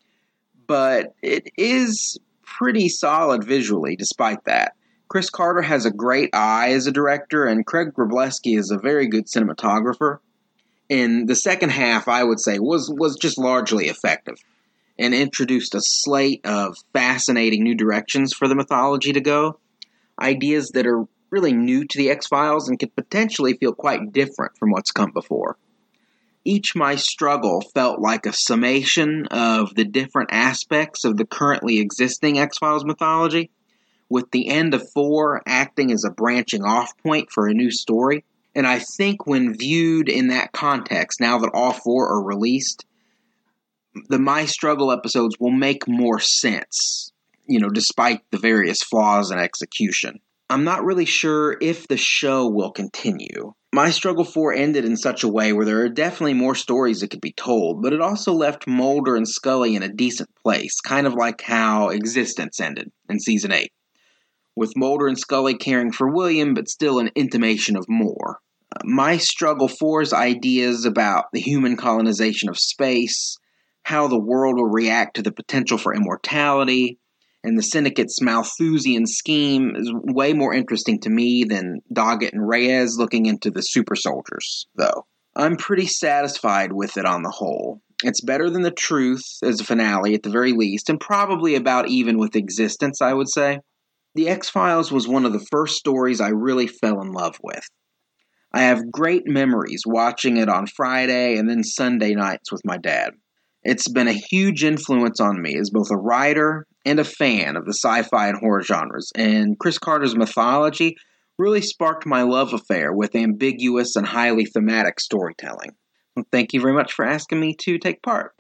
But it is pretty solid visually, despite that. Chris Carter has a great eye as a director, and Craig Wrobleski is a very good cinematographer. And the second half, I would say, was, was just largely effective, and introduced a slate of fascinating new directions for the mythology to go. Ideas that are really new to the X-Files and could potentially feel quite different from what's come before. Each My Struggle felt like a summation of the different aspects of the currently existing X-Files mythology, with the end of four acting as a branching off point for a new story. And I think when viewed in that context, now that all four are released, the My Struggle episodes will make more sense, you know, despite the various flaws in execution. I'm not really sure if the show will continue. My Struggle four ended in such a way where there are definitely more stories that could be told, but it also left Mulder and Scully in a decent place, kind of like how Existence ended in Season eight, with Mulder and Scully caring for William, but still an intimation of more. Uh, My Struggle four's ideas about the human colonization of space, how the world will react to the potential for immortality, and the Syndicate's Malthusian scheme is way more interesting to me than Doggett and Reyes looking into the super soldiers, though. I'm pretty satisfied with it on the whole. It's better than The Truth as a finale at the very least, and probably about even with Existence, I would say. The X-Files was one of the first stories I really fell in love with. I have great memories watching it on Friday and then Sunday nights with my dad. It's been a huge influence on me as both a writer and a fan of the sci-fi and horror genres, and Chris Carter's mythology really sparked my love affair with ambiguous and highly thematic storytelling. Well, thank you very much for asking me to take part.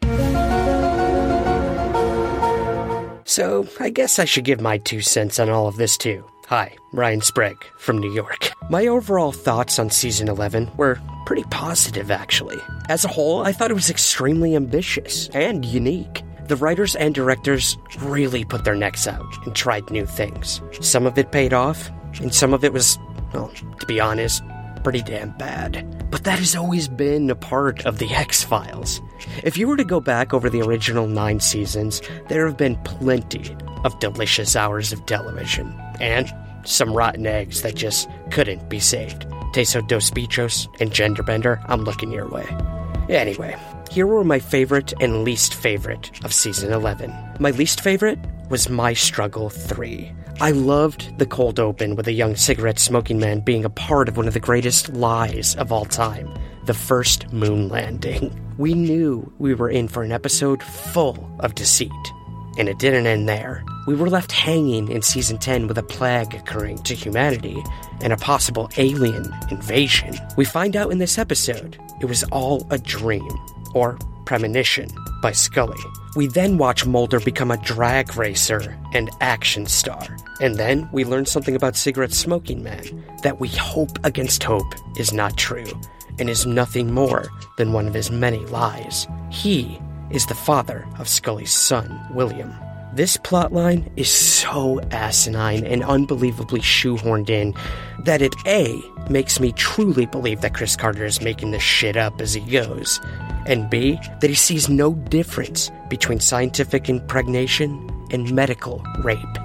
So, I guess I should give my two cents on all of this too. Hi, Ryan Sprague from New York. My overall thoughts on Season eleven were pretty positive, actually. As a whole, I thought it was extremely ambitious and unique. The writers and directors really put their necks out and tried new things. Some of it paid off, and some of it was, well, to be honest, pretty damn bad. But that has always been a part of the X-Files. If you were to go back over the original nine seasons, there have been plenty of delicious hours of television, and some rotten eggs that just couldn't be saved. Teso dos Bichos and Genderbender, I'm looking your way. Anyway, here were my favorite and least favorite of Season eleven. My least favorite was My Struggle three. I loved the cold open with a young cigarette-smoking man being a part of one of the greatest lies of all time, the first moon landing. We knew we were in for an episode full of deceit, and it didn't end there. We were left hanging in Season ten with a plague occurring to humanity and a possible alien invasion. We find out in this episode it was all a dream, or premonition, by Scully. We then watch Mulder become a drag racer and action star. And then we learn something about Cigarette Smoking Man that we hope against hope is not true and is nothing more than one of his many lies. He is the father of Scully's son, William. This plotline is so asinine and unbelievably shoehorned in that it A, makes me truly believe that Chris Carter is making this shit up as he goes, and B, that he sees no difference between scientific impregnation and medical rape.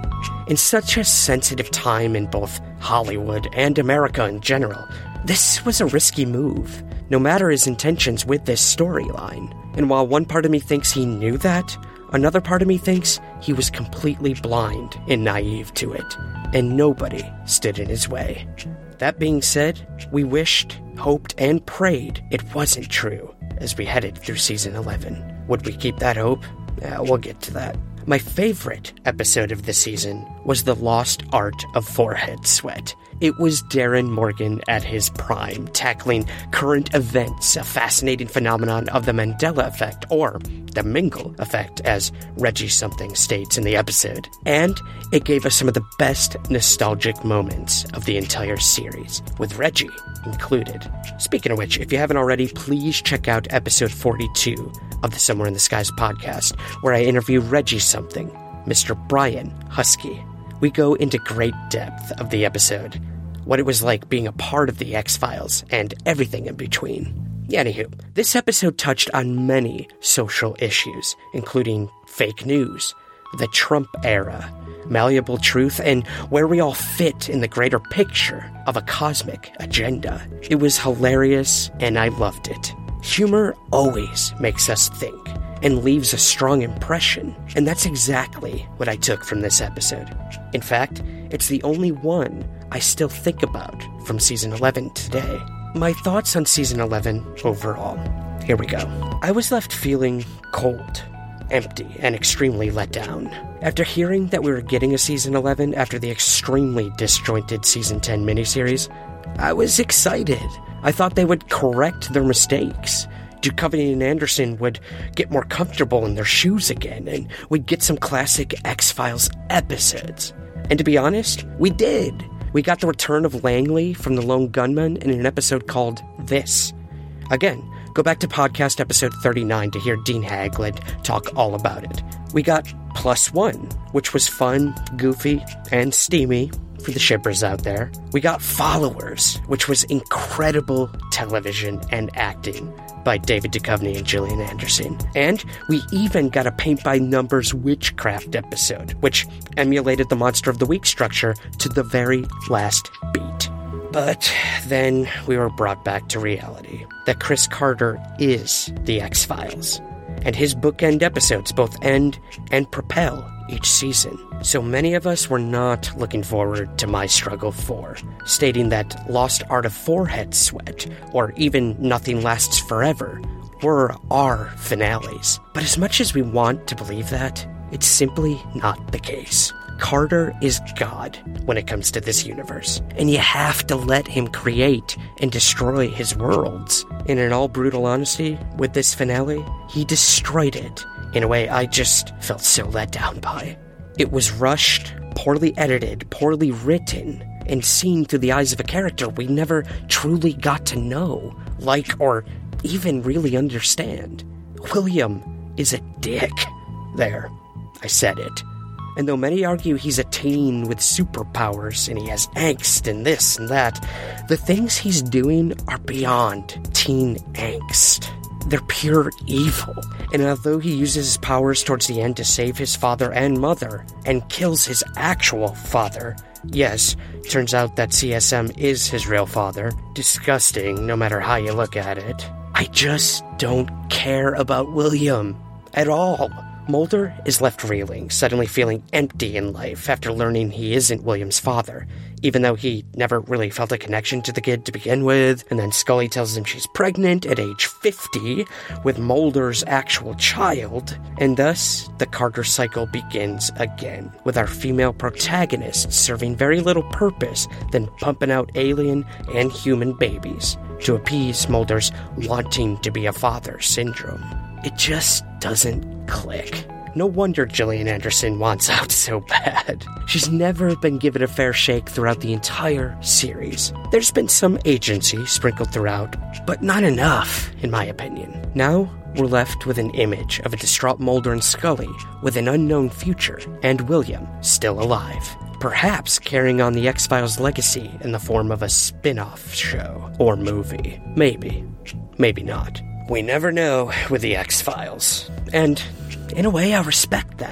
In such a sensitive time in both Hollywood and America in general, this was a risky move, no matter his intentions with this storyline. And while one part of me thinks he knew that, another part of me thinks he was completely blind and naive to it, and nobody stood in his way. That being said, we wished, hoped, and prayed it wasn't true as we headed through season eleven. Would we keep that hope? Yeah, we'll get to that. My favorite episode of the season was The Lost Art of Forehead Sweat. It was Darren Morgan at his prime, tackling current events, a fascinating phenomenon of the Mandela effect, or the Mingle effect, as Reggie Something states in the episode. And it gave us some of the best nostalgic moments of the entire series, with Reggie included. Speaking of which, if you haven't already, please check out episode forty-two of the Somewhere in the Skies podcast, where I interview Reggie Something, Mister Brian Husky. We go into great depth of the episode, what it was like being a part of the X-Files, and everything in between. Anywho, this episode touched on many social issues, including fake news, the Trump era, malleable truth, and where we all fit in the greater picture of a cosmic agenda. It was hilarious, and I loved it. Humor always makes us think and leaves a strong impression, and that's exactly what I took from this episode. In fact, it's the only one I still think about from season eleven today. My thoughts on season eleven overall. Here we go. I was left feeling cold, empty, and extremely let down. After hearing that we were getting a season eleven after the extremely disjointed season ten miniseries, I was excited. I thought they would correct their mistakes. Duchovny and Anderson would get more comfortable in their shoes again, and we'd get some classic X-Files episodes. And to be honest, we did. We got the return of Langley from the Lone Gunman in an episode called This. Again, go back to podcast episode thirty-nine to hear Dean Haglund talk all about it. We got Plus One, which was fun, goofy, and steamy for the shippers out there. We got Followers, which was incredible television and acting by David Duchovny and Gillian Anderson. And we even got a paint-by-numbers witchcraft episode, which emulated the Monster of the Week structure to the very last beat. But then we were brought back to reality, that Chris Carter is the X-Files, and his bookend episodes both end and propel each season. So many of us were not looking forward to My Struggle four, stating that Lost Art of Forehead Sweat, or even Nothing Lasts Forever, were our finales. But as much as we want to believe that, it's simply not the case. Carter is God when it comes to this universe, and you have to let him create and destroy his worlds. And in all brutal honesty, with this finale, he destroyed it in a way I just felt so let down by. It was rushed, poorly edited, poorly written, and seen through the eyes of a character we never truly got to know, like, or even really understand. William is a dick. There, I said it. And though many argue he's a teen with superpowers and he has angst and this and that, the things he's doing are beyond teen angst. They're pure evil. And although he uses his powers towards the end to save his father and mother, and kills his actual father, yes, turns out that C S M is his real father, disgusting no matter how you look at it, I just don't care about William at all. Mulder is left reeling, suddenly feeling empty in life after learning he isn't William's father, even though he never really felt a connection to the kid to begin with, and then Scully tells him she's pregnant at age fifty with Mulder's actual child, and thus the Carter cycle begins again, with our female protagonists serving very little purpose than pumping out alien and human babies to appease Mulder's wanting to be a father syndrome. It just doesn't click. No wonder Gillian Anderson wants out so bad. She's never been given a fair shake throughout the entire series. There's been some agency sprinkled throughout, but not enough, in my opinion. Now, we're left with an image of a distraught Mulder and Scully with an unknown future, and William still alive. Perhaps carrying on the X-Files legacy in the form of a spin-off show or movie. Maybe. Maybe not. We never know with the X-Files. And in a way, I respect that.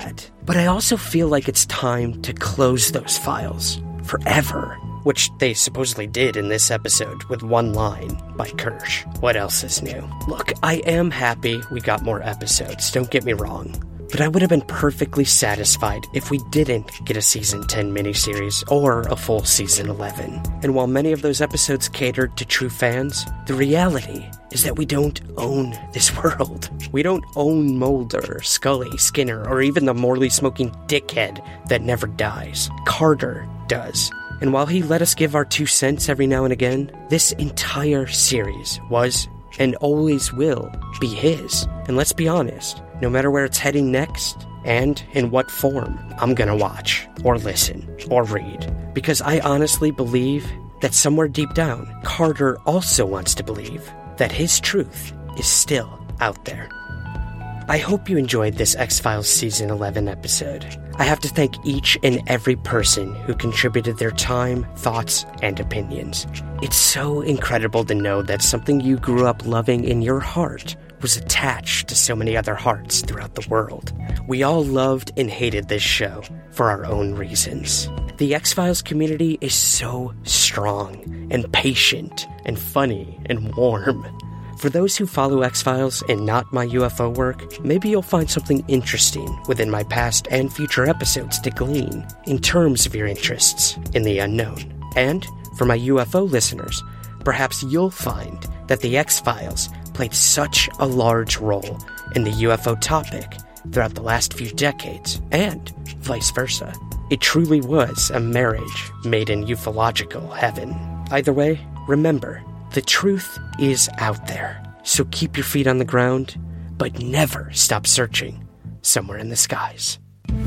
But I also feel like it's time to close those files forever, which they supposedly did in this episode with one line by Kirsch. What else is new? Look, I am happy we got more episodes, don't get me wrong. But I would have been perfectly satisfied if we didn't get a Season ten miniseries or a full Season eleven. And while many of those episodes catered to true fans, the reality is that we don't own this world. We don't own Mulder, Scully, Skinner, or even the Morley smoking dickhead that never dies. Carter does. And while he let us give our two cents every now and again, this entire series was and always will be his. And let's be honest, no matter where it's heading next, and in what form, I'm gonna watch, or listen, or read. Because I honestly believe that somewhere deep down, Carter also wants to believe that his truth is still out there. I hope you enjoyed this X-Files Season eleven episode. I have to thank each and every person who contributed their time, thoughts, and opinions. It's so incredible to know that something you grew up loving in your heart was attached to so many other hearts throughout the world. We all loved and hated this show for our own reasons. The X-Files community is so strong and patient and funny and warm. For those who follow X-Files and not my U F O work, maybe you'll find something interesting within my past and future episodes to glean in terms of your interests in the unknown. And for my U F O listeners, perhaps you'll find that the X-Files played such a large role in the U F O topic throughout the last few decades, and vice versa. It truly was a marriage made in ufological heaven. Either way, remember, the truth is out there, so keep your feet on the ground, but never stop searching somewhere in the skies.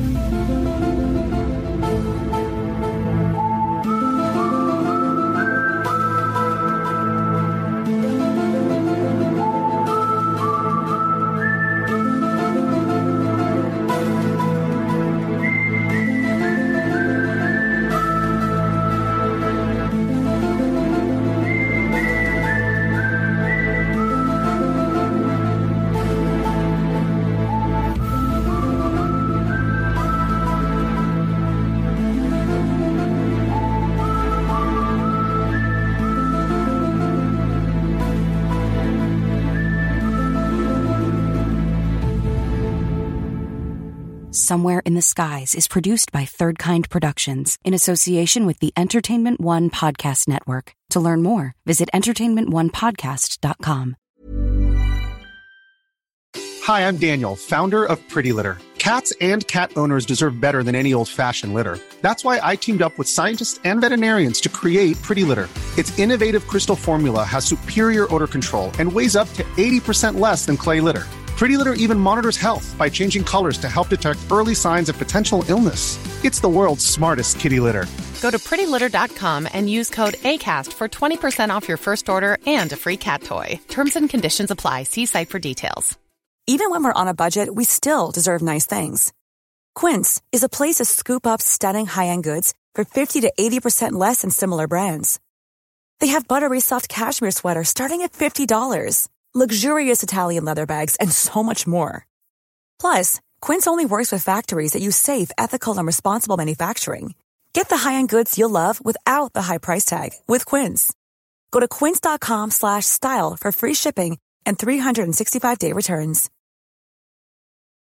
Somewhere in the Skies is produced by Third Kind Productions in association with the Entertainment One Podcast Network. To learn more, visit entertainment one podcast dot com. Hi, I'm Daniel, founder of Pretty Litter. Cats and cat owners deserve better than any old-fashioned litter. That's why I teamed up with scientists and veterinarians to create Pretty Litter. Its innovative crystal formula has superior odor control and weighs up to eighty percent less than clay litter. Pretty Litter even monitors health by changing colors to help detect early signs of potential illness. It's the world's smartest kitty litter. Go to pretty litter dot com and use code ACAST for twenty percent off your first order and a free cat toy. Terms and conditions apply. See site for details. Even when we're on a budget, we still deserve nice things. Quince is a place to scoop up stunning high-end goods for fifty to eighty percent less than similar brands. They have buttery soft cashmere sweaters starting at fifty dollars. Luxurious Italian leather bags, and so much more. Plus, Quince only works with factories that use safe, ethical, and responsible manufacturing. Get the high-end goods you'll love without the high price tag with Quince. Go to quince dot com slash style for free shipping and three sixty-five day returns.